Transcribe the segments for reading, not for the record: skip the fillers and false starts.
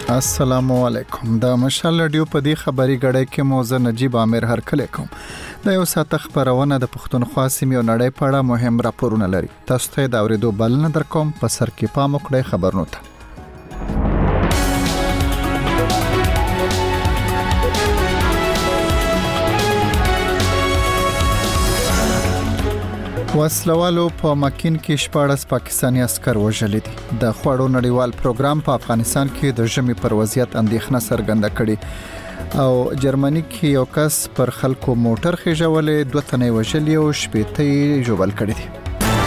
السلام علیکم د مشال رادیو په دې خبري غړې کې موزه نجیب عامر هرکله کوم د یو ساعت خبرونه د پښتونخوا سیمې او نړۍ په اړه مهم راپورونه لري تاسو ته دا اوریدو بلنه درکوم په سر کې پام وکړئ خبرونه ته وسلوالو په مکین کې 14 پاکستانی عسكر وژل دي د خوړو نړیوال پروګرام په افغانستان کې د ژمي پر وضعیت اندېښنه څرګنده کړې او جرمني کې یو کس پر خلکو موټر خېژولې 2 تنه وژل او 18 جوړل کړي دي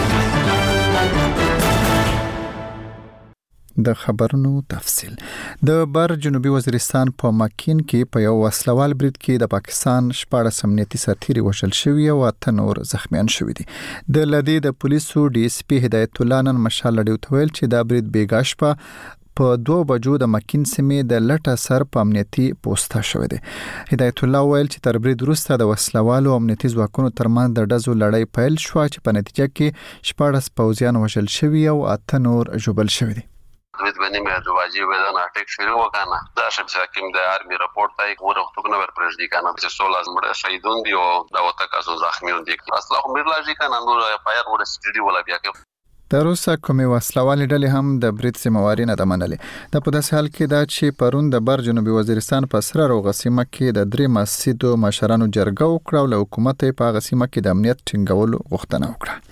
د خبرونو تفصيل د بر جنوبي وزیرستان په مکین کې په یو وسلوال برید کې د پاکستان 14 امنیتي سرتیري وژل شوی او 8 نور زخمیان شوی دي د لدی د پولیسو ډي اس پی هدایت الله نن مشال لډیو تویل چې دا برید بیګاش په 2 بجو د مکین سیمې د لټه سر په امنیتي پوسټه شوی دی هدایت الله ویل چې تر برید وروسته د وسلوالو امنیتي ځواکونو ترمنځ د ډزو لړۍ پیل شو چې په نتیجه کې 14 پوځیان وژل شوی او 8 نور جوړل شوی دي دوید بنی مهدو واجی بدن اٹیک شروع وکانا دا شب ساکیم د آرمی رپورت تای ور وختو کنه ور پرځ دي کنه چې 16 مړه شهیدون دي او دا وته کاسو زخمیون دي اصله هم مرلاجی کنه نو پایر ور سټډي ولا بیا کې تر اوسه کومې وسلوالې ډلې هم د برید ذمہواری نه منلې د په داسې حال کې دا چې پرون د بر جنوبي وزیرستان په سره روغسیمه کې د 3 مسجدو مشرانو جرګه وکړه او حکومت په غسیمه کې د امنیت ټینګولو غوښتنه وکړه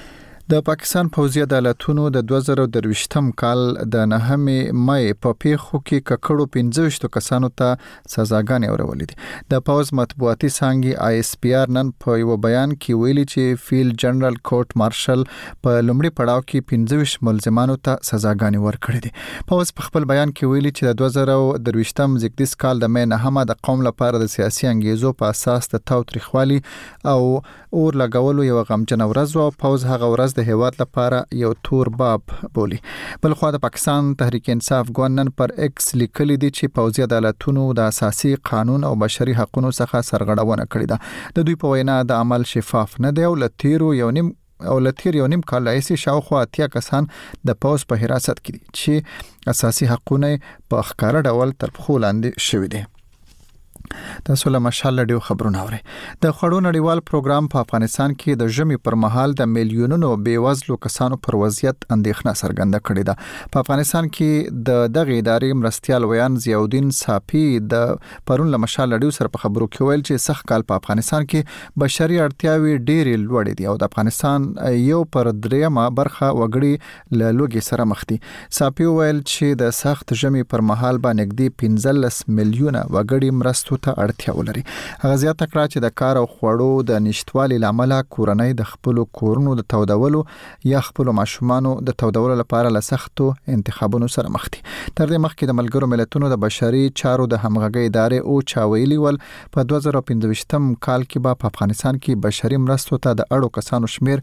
د پاکستان پوځي عدالتونو د 2023م کال د 9 مې په پیښو کې ککړو 15 کسانو ته سزاګانې اورولې دي د پوز مطبوعاتي څنګه آی اس پی آر نن په یو بیان کې ویلي چې فیلډ جنرال کورټ مارشل په لومړي پړاو کې 15 ملزمانو ته سزاګانې ورکړې دي پوز په خپل بیان کې ویلي چې د 2023م زیږدیز کال د مې 9 د قوم لپاره د سیاسي انګیزو په اساس د تاوتریخوالي او اور لګولو یو غمجن ورځ او پوز هغه ورځ د هیواد لپاره یو تور باب بولی بل خو د پاکستان تحریک انصاف ګوندن پر ایکس لیکلي دي چې پوځي عدالتونو د اساسي قانون او بشري حقوقو څخه سرغړونه کړې ده د دوی په وینا د عمل شفاف نه دی او لتیر یو نیم کال راځي شاوخوا 10 کسان د پوز په حراست کې دي چې اساسي حقوقونه په ښکار ډول تر پخو لاندې شوي دي تاسو له مشال لډیو خبرونه اورئ د خړو نړیوال پروګرام په افغانستان کې د ژمي پر مهال د میلیونونو بیوزلو کسانو پر وضعیت اندېښنه څرګنده کړې ده په افغانستان کې د دغه ادارې مرستيال ویان ضیاءالدین صافي د پرون له مشال لډیو سره په خبرو کې ویل چې سخت کال په افغانستان کې بشري اړتیاوي ډېرې لوړې دي او د افغانستان یو پر دریمه برخه وګړي له لوګي سره مخ دي صافي ویل چې د سخت ژمي پر مهال باندې 15 میلیونه وګړي مرستو ته اړتیا ولري هغه زیاته کړه چې د کار او خوړو د نشټوالي لامل کورنۍ د خپل کورونو د تودولو یا خپل ماشومانو د تودولو لپاره له سختو انتخابونو سره مخ دي تر دې مخکې د ملګرو ملتونو د بشري چارو د همغږي ادارې او چاویلي ول په 2015م کال کې په افغانستان کې بشري مرستو ته د اړو کسانو شمیر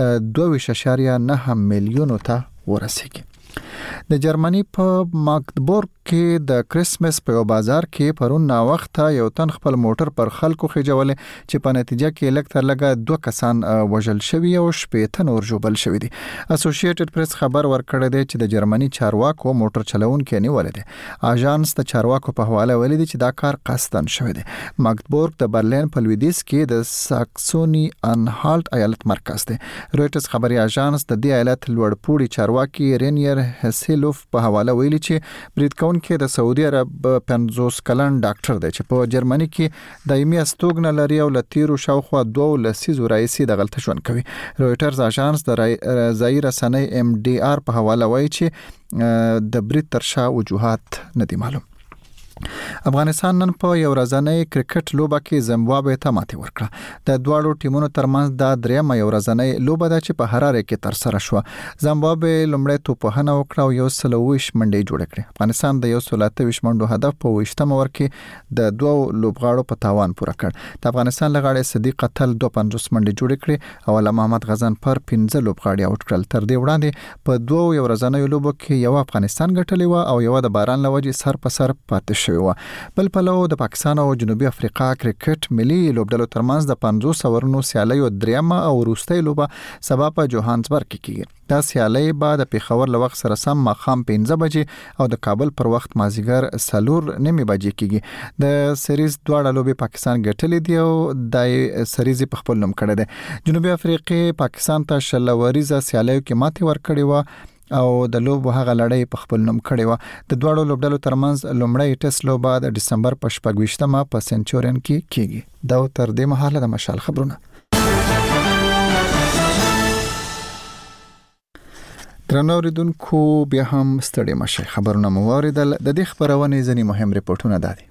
2.9 میلیون ته ورسیږي د جرمني په ماګدبورګ کې د کریسمس په بازار کې پرون نا وخت یو تن خپل موټر پر خلکو خېجول چې په نتیجه کې لکتر لګه 2 کسان وژل شوی او 18 نور جوړل شوی دي اسوسییټډ پریس خبر ورکړی دی چې د جرمني چارواکو موټر چلوونکو نیول دي اژانس د چارواکو په حواله ویلي دي چې دا کار قصدن شوی دی ماګدبورګ د برلین په لویدیس کې د ساکسونی انهالت ایالت مرکز دی رويټرز خبري اژانس د دې ایالت لوړپوړي چارواکي رینیر هسیلوف په حواله ویلي چې برید کې د سعودي عرب 50 کلن ډاکټر دی چې په جرمني کې دایمي استوګنه لري او لتیرو شاوخوا 2 لسیزو رئیسي د غلطه ژوند کوي رويټرز اژانس د ځای رسنۍ ام ډي آر په حواله وایي چې د برید ترشا وجوهات ندي معلوم افغانستان نن په یو ورځنۍ کرکټ لوبه کې زیمبابوې ته ماتې ورکړه د دواړو ټیمونو ترمنځ د درېمه یو ورځنۍ لوبه ده چې په هراره کې تر سره شو زیمبابوې لومړی توپخنه وکړه او 120 منډې جوړ کړې افغانستان د 123 منډو هدف په 20م اوور کې د دوه لوبغاړو په تاوان پوره کړ د افغانستان لغړی صدیق قتل 250 منډې جوړ کړې او علامه محمد غزن پر 15 لوبغاړي اوټ کړل تر دې وړاندې په دوه یو ورځنۍ لوبو کې یو افغانستان ګټلې و او یو د باران لوجې سر په سر پاتې شوی و. بل پلو د پاکستان او جنوبي افریقا کرکټ ملي لوبډلو ترمنځ د 500 اورونو سیالي او دریمه او وروستۍ لوبه سبا په جوهانسبرګ کې کیږي. دا سیالي بعد د پیښور له وخت سره سم ماخام 15 بجې او د کابل پر وخت مازیګر 4:30 بجې کیږي. د سریز دواړه لوبې پاکستان ګټلې دي او د سریز په خپل نوم کړی دی. جنوبي افریقا پاکستان ته شلوریزه سیالیو کې ماتې ورکړې و او د لوبو هغه لړۍ په خپل نوم کړی و. د دواړو لوبډلو ترمنځ لومړی ټیسټ لوبه د ډسمبر په 28مه په سنچورین کې کیږي. دا تر دې مهاله د مشال خبرونه. درنو اوریدونکو بیا هم ستړي مشي خبرونه مو واردل. د دې خبرونه ځنی مهم ریپورتونه دادي.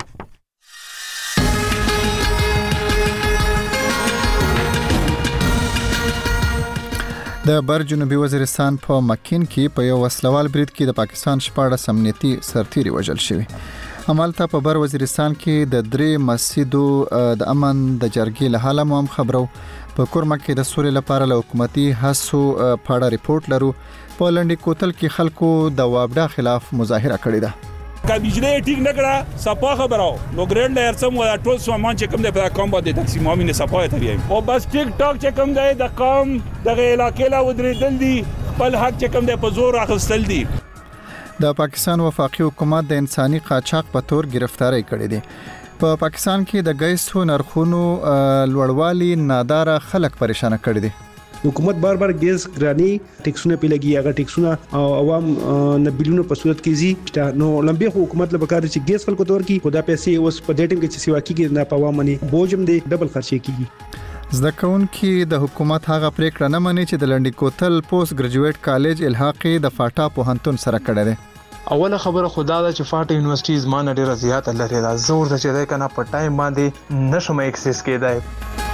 د بر جنوبي وزیرستان په مکین کې په یو وسلوال برید کې د پاکستان 14 امنیتي سرتیري وژل شوی. عملته په بر وزیرستان کې د 3 مسجدو د امن د جرګې له حاله مو هم خبرو. په کورما کې د سولې لپاره له حکومتي هڅو په اړه ریپورت لرو. په لنډی کوتل کې خلکو د وابډا خلاف مظاهره کړې ده. کا بجلی ټیک نه کړه صفا خبرو نو ګرند ارسم ولا ټول سامان چې کوم د په کوم باندې تقسیم امینه صفا ته وي او بس ټیک ټاک چې کوم د قوم د علاقې لا ودرېدل دي خپل حق چې کوم د په زور اخستل دي. د پاکستان وفاقي حکومت د انساني قاچاق په تور گرفتاری کړې دي. په پاکستان کې د ګیسو نرخونو لوړوالي ناداره خلک پریشان کړي دي. حکومت بار بار ګیس ګرانی ټیکسونه پیلګي هغه ټیکسونه عوام نه بلونو په صورت کې زی نو لمبي حکومت له بکار چې ګیس خلکو تور کی خدا پیسې اوس په ډیټم کې چې سیوا کیږي نه په عوام باندې بوجم دی ډبل خرچې کیږي. زده کوونکي د حکومت هغه پریکړه نه مني چې د لنډی کوتل پوسټ ګریجویټ کالج الحاقي د فاټا پوهنتون سره کړی دی. اوله خبره خدا دا چې فاټا یونیورسيټي زمانه ډیره زیاته لري دا زور د چې ده کنه په ټایم باندې نشم اکسس کېدای.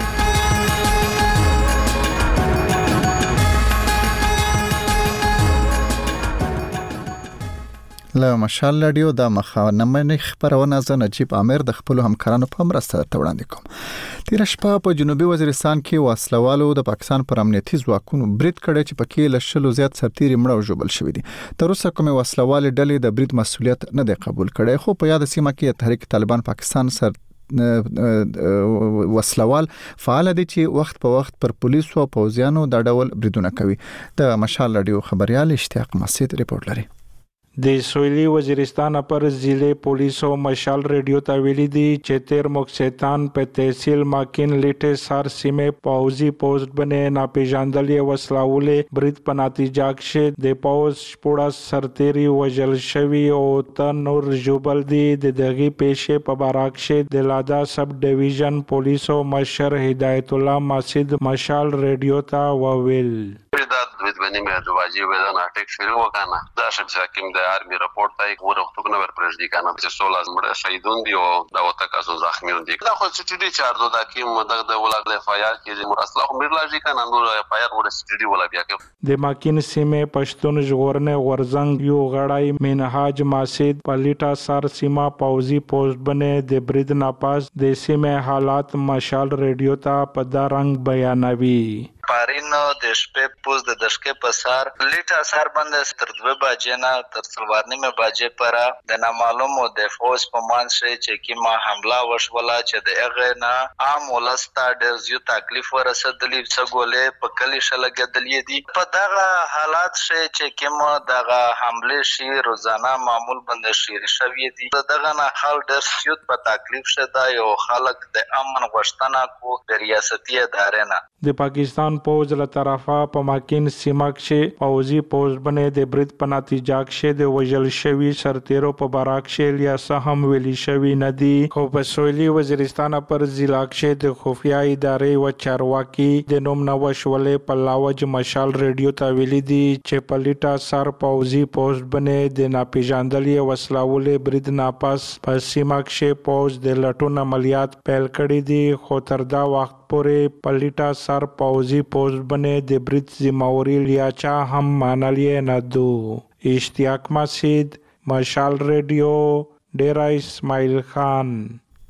له مشال رادیو د مخاونمنې خبرونه ز نجیب عامر د خپل همکارانو په مرسته وړاندې کوم. تیر شپه په جنوبي وزیرستان کې وسلوالو د پاکستان پر امنیتي ځواکونو برید کړی چې پکې له شلو زیات سرتیري مړه او ژوبل شوی دي. تر اوسه کومه وسلوال ډلې د برید مسولیت نه دی قبول کړی خو په یاد سیمه کې تحریک طالبان پاکستان وسلوال فعال دي چې وخت په وخت پر پولیسو او پوځیانو د ډول بریدونه کوي. د مشال رادیو خبريال اشتیاق مسجد ریپورت لري. د سویلی وزیرستان پر ضلع پولیس او مشال ریډیو ته ویلي دي چې تیر مکسیتان په تحصیل ماکین لیټه سار سیمه پاوزی پوسټ بنه ناپیژاندلې وسلاولې برید په نتیجه کې د پاوز شپوړه سرتيري وژل شوی او ته نور جوبل دي. د دغه پیښې په باراک کې د لادا سب ډیویژن پولیس او مشر هدایت الله مسجد مشال ریډیو ته وویل بنی مې واجب ده نه ټیک شروع وکانه دا چې کوم د آرمي رپورت تای ورته کنه ور پرېږدي کنه چې 16 مړه شهیدون دي او دا وته کاسو زخمیون دي دا خو چې دي چارډو دا کوم د ولګل فایار کې مرسله خو مرلاږي کنه نو فایار ور سټډي ولا بیا کې د ماکین سیمه پښتون ژغورنه ورزنګ یو غړای منهاج ماسید پلیټا سر سیمه پاوزی پوسټ بنه د برید ناپاس د سیمه حالات مشال ریډیو ته په دا رنگ بیانوي. پارینو د شپې پوز د دشکې پسار لیټا سر باندې تر 2 بجې نه تر 4:30 بجې پر د نامعلومو د فوج په مان شي چې کیما حمله وشوله چې د هغه نه عام ولستا ډېر زیات تکلیف ورسېدلی څه ګولې په کلی شلګدلې دي په دغه حالات شي چې کیما دغه حمله شي روزانه معمول باندې شیر شوی دي دغه نه حال ډېر زیات په تکلیف شته یو خلک د امن غوښتنه کو د ریاستي ادارې نه د پاکستان پوز له طرفه په ماکین سیمه کې پوزي پوز باندې د برید په نتیجه کې د وژل شوی سرتیرو په باراک کې لیا سهم ویلي شوی ندي خو په سویلی وزیرستان پر ضلع کې د خفیا ادارې او چارواکي د نوم نوښولې په لاوج مشال ریډیو ته ویلي دي چې پلیټا سر پوزي پوز باندې د ناپیژاندلې وسلاولې برید ناپاس په سیمه کې پوز د لټون عملیات پیل کړي دي خو تر دا وخت پورې پلیټا سر پاوزی پوسټ باندې د برید ذمہواری لیا چا هم مانلې نه دو. اشتیاق مسجد مشال ریډیو ډیرا اسماعیل خان.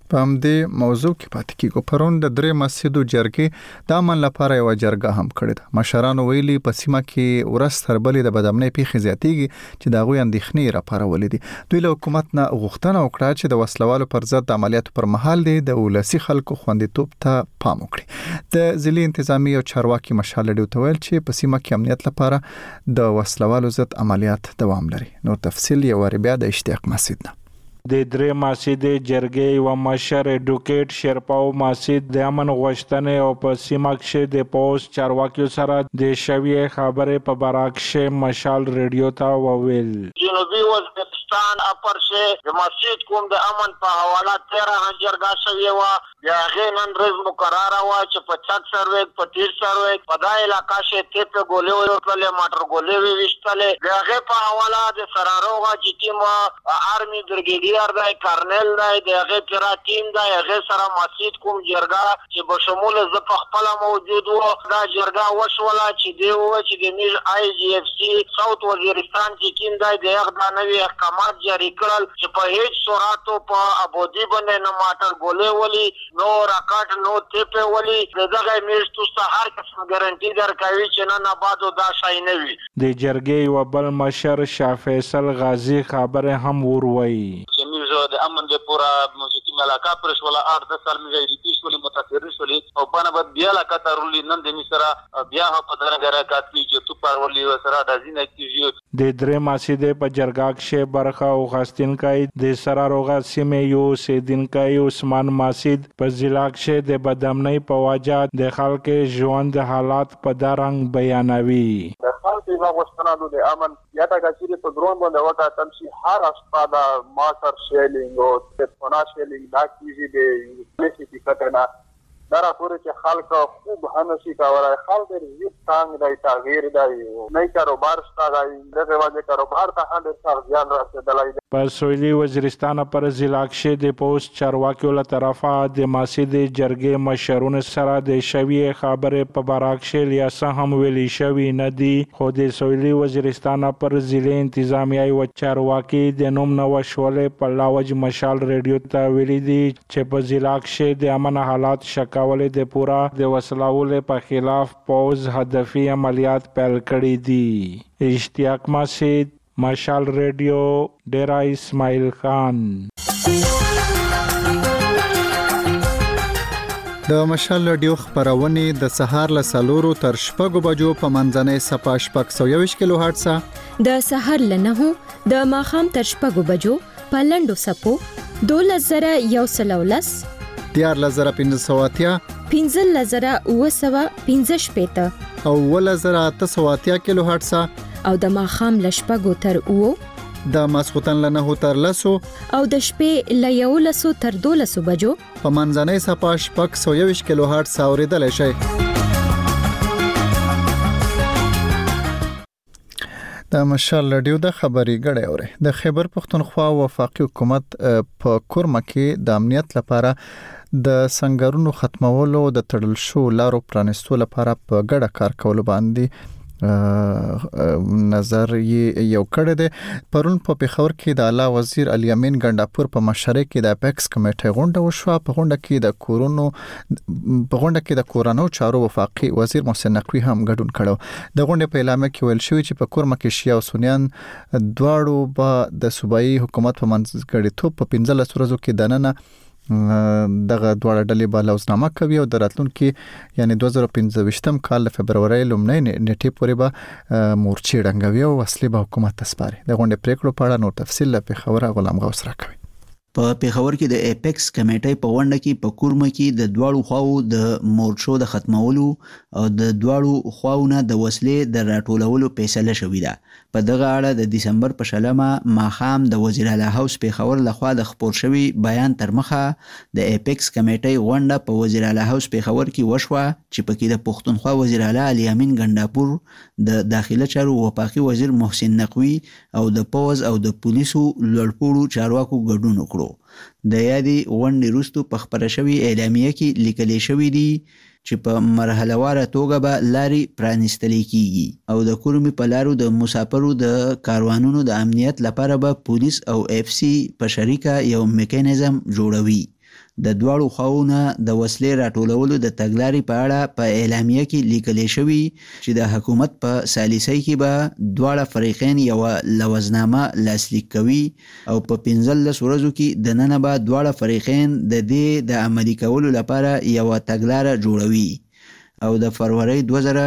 په همدې موضوع کې پاتې کیږو. پرون د درې مسجدو جرګې د امن لپاره یو جرګه هم کړې ده. مشرانو ویلي په سیمه کې ورځ تر بلې د بدامنۍ پیښې زیاتېږي چې د هغوی اندېښنې راپارولې دي. دوی له حکومت نه غوښتنه وکړه چې د وسلوالو پر ضد د عملیاتو پر مهال د ولسي خلکو خوندیتوب ته پام وکړي. د ضلعي انتظامی او چارواکي مشال لډیو ته ویل چې په سیمه کې امنیت لپاره د وسلوالو ضد عملیات دوام لري. نور تفصیل یې وری بیا د اشتیاق مسجد نه. د درې مسجد جرګې و مشر اډوکیټ شرپاو مسجد د امن غوښتنې او په سیمه کې د پوس چارواکیو سره د شوی خبرې په براکشه مشال ریډیو ته وویل. جنوبي وزیرستان اپر شه د مسجد کوم د امن په حواله 13 جرګه شوی و. بیا غي نن ورځ مقرره و چې په 60 سروې په 30 سروې په دا علاقہ شه ته په ګولې ورکړلې ماټر ګولې وشتلې. بیا غي په حواله د سراروغه چې ټیم آرمي برګیډیر دی کارنل دی دغه پیرا ټیم دی هغه سره مسجد کوم جرګه چې په شمول ز په خپل موجود و. دا جرګه وشوله چې دی و چې د میج آی جی اف سی ساوث وزیرستان چې کیم دی د هغه نوې احکامات جاری کړل چې په هیڅ صورت په ابودی باندې نه ماټر ګولې ولي نو راکټ نو ټیپ ولي دغه میج تاسو هر قسم ګارانټي درکوي چې نه آبادو دا شای نه وي. د جرګې و بل مشر شاه فیصل غازی خبره هم وروي. د امن د پورا موجودی علاقہ پرش ولا 8-10 سال می ریتی شولې متاثر شولې او په نه بیا لا کترولې نن د مصرا بیا په درګه کاتلی چې تو پرولې وسره د ځینې کیږي. د درې مسجد په جرګه کې برخه او غاستینکای د سراروغه سیمه یو سیدینکای عثمان مسجد په ضلع کې د بدامنۍ په وجه د خلک ژوند حالات په دارنګ بیانوي. خلک غوښتنه د امن یا تا چې په درون باندې وکړه تمشي هر اسپاده ماټر شیلینګ او تلفون شیلینګ دا کیږي د میسي کټنا دا پورې چې خلک خوب هنسي کاوه خلک یې څنګه دای تغییر دی نه کاروبار ستای دغه وجه کاروبار ته هند سر ځان رسیدلای. په سویلي وزیرستان پر ضلع کې د پوسټ چارواکیو له طرفه د مسجد جرګې مشرونو سره د شوی خبرې په براکشه یا هم ویلي شوی نه دی. خو د سویلي وزیرستان پر ضلع انتظامیه او چارواکي د نوم نو شولې په لاوج مشال ریډیو ته ویلي دي چې په ضلع کې د امن حالات شکاولې د پورا د وسلوالو په خلاف پوز هدفي عملیات پیل کړي دي. اشتیاق مسجد مشال ریډیو ډیرا اسماعیل خان. د مشال ریډیو خبرونه د سهار له 4 تر 6 بجو په منځنۍ صفه 621 کیلو هرتز د سهار له 9 د ماخام تر 6 بجو په لندو سپو 2113 14580 15915 او 1880 کیلو هرتز او د ماخام له 6 تر 9 د ماسختن له 9 تر 10 او د شپې له 11 تر 12 بجو په منځنۍ صفه 621 کیلو هرتز اوریدل شي. د مشال ریډیو د خبري غړې اوري. د خیبر پختونخوا وفاقي حکومت په کورمه کې د امنیت لپاره د سنگرونو ختمولو د تړل شو لارو پرانستو لپاره په ګډه کار کول باندې نظر یو کړی دی. پرون په پیښور کې د اعلی وزیر علي امین ګنداپور په مشرۍ کې د اپیکس کمیټې غونډه وشوه. په غونډه کې د کورونو چارو وفاقي وزیر محسن نقوی هم ګډون کړو. د غونډې په اعلامیه کې ویل شوی چې په کورمه کې شیعه او سنیان دواړو به د صوبایي حکومت په منځګړیتوب په 15 ورځو کې دننه دغه دواړه ډلې به لوزنامه کوي او د راتلونکي یعنی 2015 کال فبرवरी لومړۍ نیټې پورې به مورچې ډنګوي او اصلي به حکومت تسپاري. د غونډې پریکړو په اړه نور تفصیل له پیښور غلام غوث راکوي. په پیښور کې د اپیکس کمیټې په غونډه کې په کورمه کې د دواړو خواو د مورچو د ختمولو او د دواړو خواو نه د وسلې د راټولولو فیصله شوې ده. په دغه اړه د دسمبر په شلمه ماخام د وزیر اعلی هاوس پیښور لخوا د خبر شوی بیان تر مخه د اپیکس کمیټې غونډه په وزیر اعلی هاوس پیښور کې وشوه چې پکې د پښتونخوا وزیر اعلی علي امین ګنداپور د داخله چارو وفاقي وزیر محسن نقوی او د پوز او د پولیسو لوړپوړو چارواکو ګډون وکړو. د یادې غونډې وروسته په خبره شوی اعلامیه کې لیکل شوی دی چې په مرحله واره توګه به لارې پرانستل کیږي او د کورمي په لارو د مسافرو د کاروانونو د امنیت لپاره به پولیس او اف سی په شریکه یو میکانیزم جوړوي. د دواړو خواوو د وسلې راټولولو د تګلارې په اړه په اعلامیه کې لیکل شوی چې د حکومت په سالیسۍ کې به دواړه فریقین یو لوزنامه لاسلیک کوي او په 15 ورځو کې د نن به دواړه فریقین د دې د عملي کولو لپاره یو تګلارې جوړوي او د فروری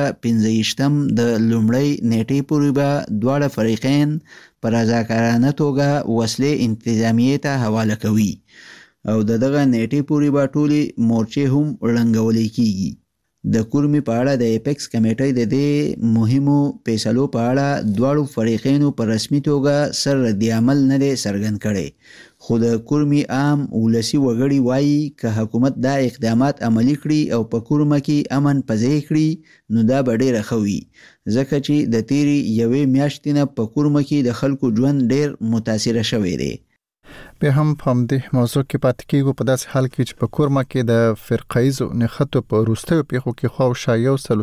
2015 د لومړۍ نیټې پورې به دواړه فریقین پر رضاکارانه توګه وسلې انتظامیې ته حواله کوي او دغه نیټې پورې به ټولې مورچې هم ړنګولې کیږي. د کورمې په اړه د ایپکس کمیټې د دې مهمو فیصلو په اړه دواړو فریقینو په رسمي توګه سر رد عمل نه دی څرګند کړی، خو د کورمې عام ولسي وګړي وایي که حکومت دا اقدامات عملي کړي او په کورمه کې امن پځای کړي نو دا به ډیره ښه وي، ځکه چې د تیرې یوې میاشتې نه په کورمه کې د خلکو ژوند ډیر متاثره شوی دی. به هم په دې موضوع کې پاتې کېږو په داسې حال کې چې په کورمه کې د فرقایزو نښتو په وروستیو پیښو کې خواوشا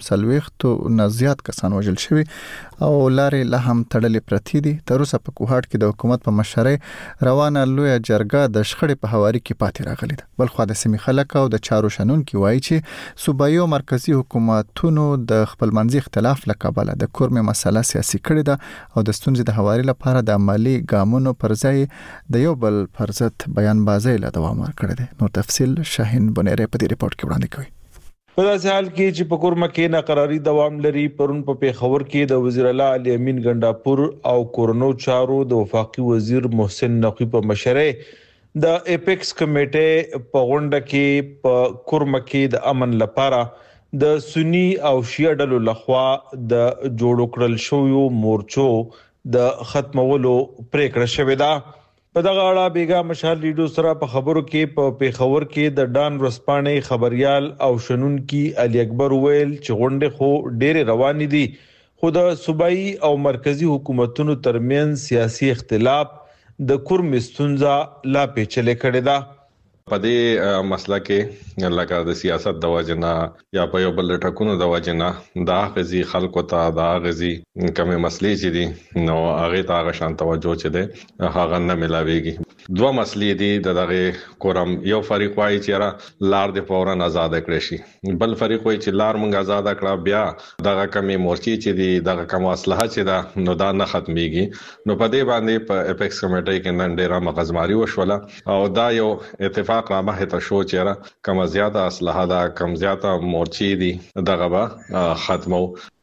140 نه زیات کسان وژل شوي او لارې لا هم تړلې پرتې دي. تر اوسه په کوهاټ کې د حکومت په مشرۍ روانه لویه جرګه د شخړې په هواري کې پاتې راغلې ده. بل خو د سیمې خلک او د چارو شنونکي وایي چې صوبایي او مرکزی حکومتونو د خپلمنځي اختلاف له کبله د کورمې مسله سیاسي کړې ده او د ستونزې د هواري لپاره د عملی ګامونو پر ځای د یو بل پر ضد بیان بازی له دوام ورکړی دی. نور تفصیل شاهین بنيري په دې ریپورت کې وړاندې کوي. په داسې حال کې چې په کورمه کې ناقراری دوام لري، پرون په پیښور کې د وزیر اعلی علي امین ګنڈاپور او کورونو چارو د وفاقي وزیر محسن نقوی په مشرۍ د ایپکس کمیټې په غونډه کې په کورمه کې د امن لپاره د سنی او شیعه ډلو لخوا د جوړ کړل شویو مورچو د ختمولو پریکړه شوې ده. په دغه اړه بیګا مشال لیډو سره په خبرو کې په پیښور کې د ډان ورسپانې خبريال او شنونکي علي اکبر ویل چې غونډه خو ډېر روان دي، خو د صوبایي او مرکزی حکومتونو ترمن سیاسي اختلاف د کورمې ستونزه لا پیچلې کړې ده. په دې مسله کې لکه د سیاست د وجنه یا په یو بل ټکونو د وجنه دا غزي خلکو ته دا غزي کومه مسلې چې دي نو هغه ته هغه شان توجه چي دي هغه نه ملاويږي. دوه مسلې دي دغه کورم، یو فریق وایي چې لار د فورن آزاد کړي شي، بل فریق وایي چې لار مونږ آزاد کړه بیا دغه کمی مورچې چې دي دغه کوم اصلاحات چې دا نو دا نه ختميږي. نو په دې باندې په ایپکس کمیټې کې نن ډیره مغزماري وشوله او دا یو اتفاق رامه ته شو چې کم زیاته اصلاحات کم زیاته مورچې دي دغه به ختمو.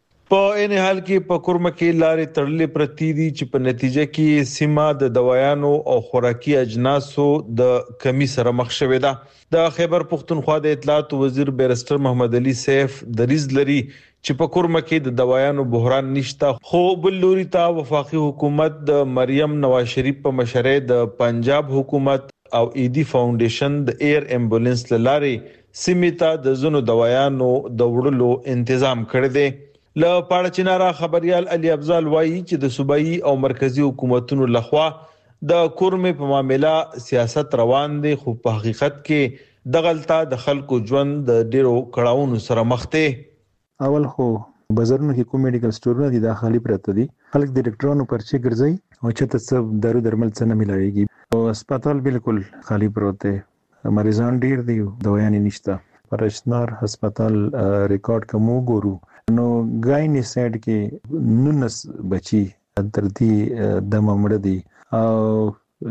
په ان حال کې په کورمه کې لارې تړلې پرتی دي چې په نتیجه کې سیمه د دوايانو او خوراکي اجناسو د کمی سره مخ شوې ده. د خیبر پختونخوا د اطلاعات وزیر بیرستر محمد علي سیف دریز لري چې په کورمه کې د دوايانو بحران نشته، خو بل لوري ته وفاقي حکومت د مریم نواز شریف په مشرۍ د پنجاب حکومت او ایدی فاونډیشن د ایر امبولانس لارې سیمې ته د زونو دوايانو د وړلو تنظیم کړی دی. له پاړچینارا خبريال علي افضل وایي چې د صوبایي او مرکزی حکومتونو لخوا د کورمې په معاملې سیاست روان دي، خو په حقیقت کې دغلطه د خلکو ژوند د ډیرو کړهونو سره مخ دي. اول خو بازارونو کې کوم میډیکل سٹورونه دي داخلي پرته دي، خلک د ډاکټرانو پرچې ګرځي او چې څه دارو درمل څه نه ملایږي او هسپتال بالکل خالی پروت دی، مریضان ډیر دي، دوايانې نشته. پرشنار هسپتال ریکارډ کوم ګورو نو ګایني سایډ کې 19 بچي تر دې د ممړ دي او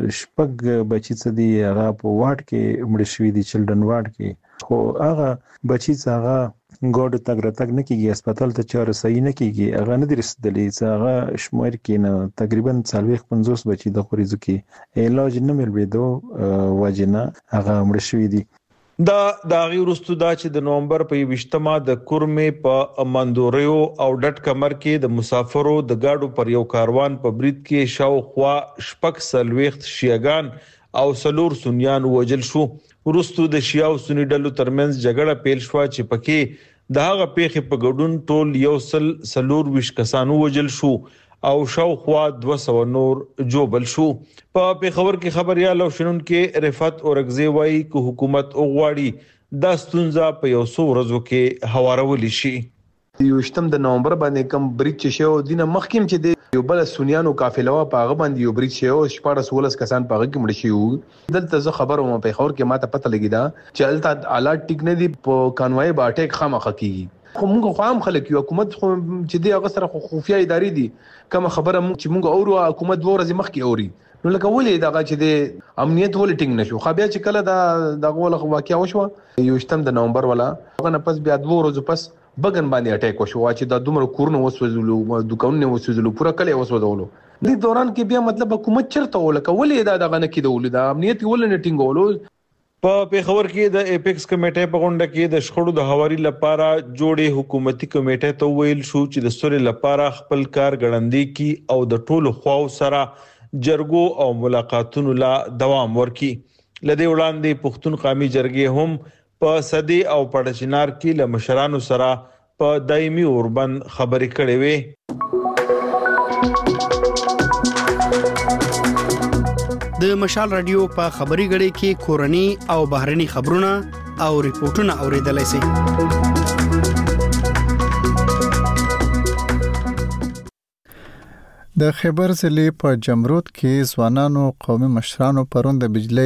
شپږ بچي څه دي هغه په واټ کې مړ شوي دي، چلډرن واټ کې، خو هغه بچي څه هغه ګوډ تګ راتګ نه کیږي، هسپتال ته چاره صحیح نه کیږي، هغه نه درسدلې څه هغه شمیر کې نه تقریبا 40-50 بچي د خوريزو کې علاج نه ملويدو وجنه هغه مړ شوي دي. دا غي ورستو دا چې د نومبر په 20مه د کورمې په مندوریو او ډټ کمر کې د مسافرو د گاډو پر یو کاروان په برید کې شاوخوا شپږ سلويخت شیعاګان او سلور سنیان وژل شو. ورستو د شیعه او سنی ډلو ترمنځ جګړه پیل شو چې پکې د هغه پیښې په ګډون ټول سلور ویش کسانو وژل شو او شاوخوا 200 نور جوبل شو. په پیښور کې خبريال او شنونکي رفعت اورګزی وایي چې حکومت اوغواړي د ستونزه په یو څو ورځو کې هوارول شي. 28 د نومبر باندې کوم بریټ شو دینه مخکیم چې د یو بل سنیانو قافله وا پاغه باندې یو بریج شو 14 کسان پاغه کې مړ شي دلته زه خبر ومه په خور کې ماته پته لګی دا چې الته حالات ټیک نه دي په کانوای با اٹیک خامخ کیږي خو موږ خو عام خلک یو حکومت خو چې دی هغه سره خفیا ادارې دي کوم خبره چې موږ اورو حکومت دوه ورځې مخکې اوري نو لکه ولې دغه چې د امنیت ولې ټینګ نشو خو بیا چې کله دا غوله واقعیا وشو یو شتم د نومبر ولا هغه نه پس بیا دوه ورځې پس بګن باندې اٹیک وشو چې د دومره کورونه وسوځلو دکانونه وسوځلو پورا کله وسوځولو د دوران کې بیا مطلب حکومت چرته ولکه ولې دا دغه نه کېدول دا امنیت ولې نه ټینګولو په پیښور کې د ایپیکس کمیټې په غونډه کې د شخړو د هواري لپاره جوړې حکومتي کمیټې ته ویل شو چې د سولې لپاره خپل کار غړندې کی او د ټولو خواو سره جرګو او ملاقاتونو لا دوام ورکي لدې وړاندې پښتون قومي جرګې هم په صدې او پړچنار کې له مشرانو سره په دایمي اوربند خبرې کړې وې د مشال رادیو په خبري غړي کې کورني او بهرني خبرونه او ریپورتونه اوریدلای شئ د خیبر ضلع په جمرود کې ځوانانو قومي مشرانو پرون د بجلی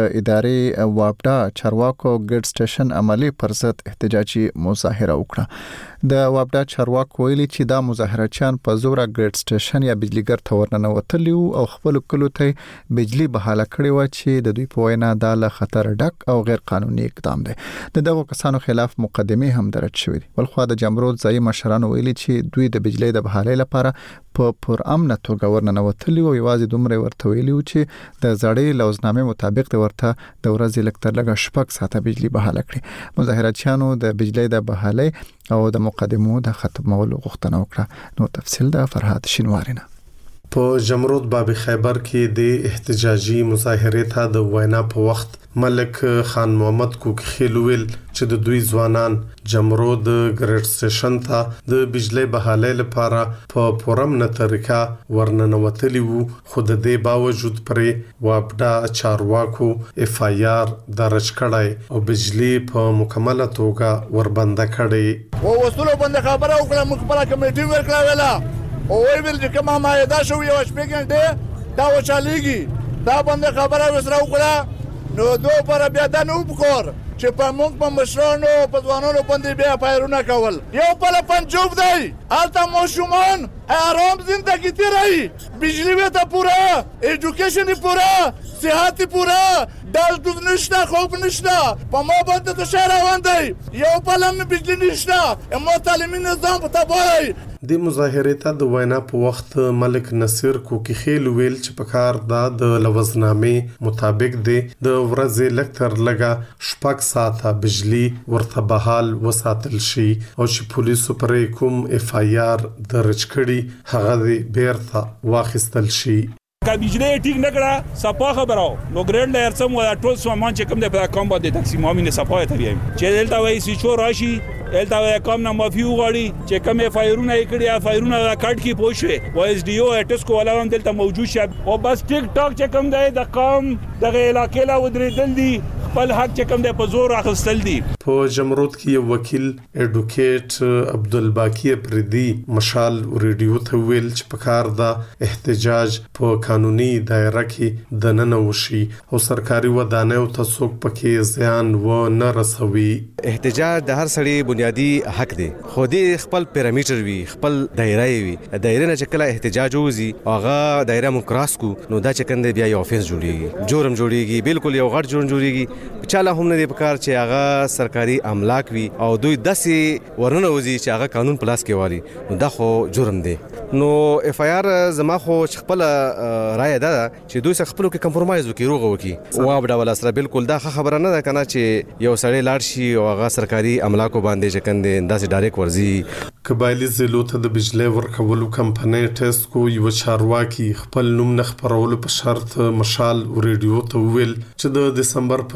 ادارې وابډا چارواکو ګډ سټیشن عملی پر ضد احتجاجي مظاهره وکړه د وابډا چارواکو ویلي چې دا مظاهرچیان په زوره ګډ سټیشن یا بجلیګر تورننه وتلی او خپل کلو ته بجلی بحاله کړی و چې د دوی په وینا د خطر ډک او غیر قانوني اقدام دی د دغه کسانو خلاف مقدمه هم درج شوې دي ولخوا د جمرود ځای مشرانو ویلي چې دوی د بجلی د بحالې لپاره په پر امن توګه ورننوتلی او یوازې دومره ورته ویلي چې د زړې لوزنامې مطابق د ورته د ورځې لکتر لګه شپږ ساعته بجلی بحاله کړي مظاهراتچیانو د بجلی د بحالې او د مقدمو د ختمولو غوښتنه وکړه نو تفصیل د فرهاد شینواری نه په جمرود باب خیبر کې د احتجاجي مظاهرې ته د وینا په وخت ملک خان محمد کوکخیل ویل چې د دوی ځوانان جمرود ګریډ سټیشن ته د بجلی بحالې لپاره په پرامن طریقه ورننوتلی وو خو د دې باوجود پرې وابډا چارواکو اف آی آر درج کړای او بجلی په مکمله توګه وربنده کړي او وسلو باندې خبره وکړه مخبره کمیټي ورکړه ویلا او ویل چې کومه مایده شو یو شپږ غنټه دا وچاليږي دا باندې خبره وسره وکړه نو دوه پر بیا د نو وکړ چې په موږ په مشرانو په ځوانانو باندې بیا پایرونه کول یو په پنځوب دی الته مشومان آرام زندگی تیرای بجلی وته پورا ایجوکیشن پورا صحت پورا دال دوز نشته خوب نشته په ما باندې د شهر روان دی یو په لم بجلی نشته اما تعلیمي نظام په تبای د مظاهرې ته د وینا په وخت ملک نصیر کوکخیل ویل چې په کار د لوزنامې مطابق دی د ورځې لکتر لګه شپږ ساعته بجلی ورته بحال وساتل شي او چې پولیسو پر کوم اف آی آر درج کړي هغه بیرته واخیستل شي کا بجلی ټیک نکړه صفه خبرو نو ګرند لایرڅم ولا ټول سامان چې کوم د پلاکام باندې تقسیم امینه صفه ته ویم چې دلته وایي چې شو راشي دلته کوم نه مافیو غړي چې کوم فایرونه کړي فایرونه کټ کی پوښوي و اس ډي او اټس کو ولا هم دلته موجود شه او بس ټیک ټاک چې کوم د قوم د علاقې لا ودرېدل دي خپل حق چې کوم د په زور اخستل دي په جمرود کې وکیل اډوکیټ عبدالباقی پردي مشال ریډیو ته ویل چې په کار د احتجاج په قانوني دایره کې د نن وشي او سرکاري ودانیو ته څوک پکې زیان و نه رسوي احتجاج د هر سړي بنیادی حق دی خو دې خپل پیرامیټر وي خپل دایره وي دایره نه چې کله احتجاج وزي هغه دایره مو کراس کو نو دا چې کنده بیا یو افنس جوړیږي جرم جوړیږي بالکل یو غټ جرم جوړیږي چاله هم نه دی پکار چې هغه سرکاري املاک وي او دوی داسې ورننه وزي چې هغه قانون پلاس کې والی نو دا خو جرم دی نو اف آی آر زما خو خپل رائے ده چې دوی سره خپل کې کمپرمایز وکړي روغه وکړي او ابدا ولا سره بالکل دا خبره نه ده کنه چې یو سړی لاړ شي او هغه سرکاري املاکو باندې چې کنده انداسې ډایرک ورزي قبایلی ضلعو ته د بجلی ورکولو کمپنۍ ټیسټ کو یو چارواکي خپل نوم نه خبرولو په شرط مشال ریډیو ته ویل چې د دسمبر په 19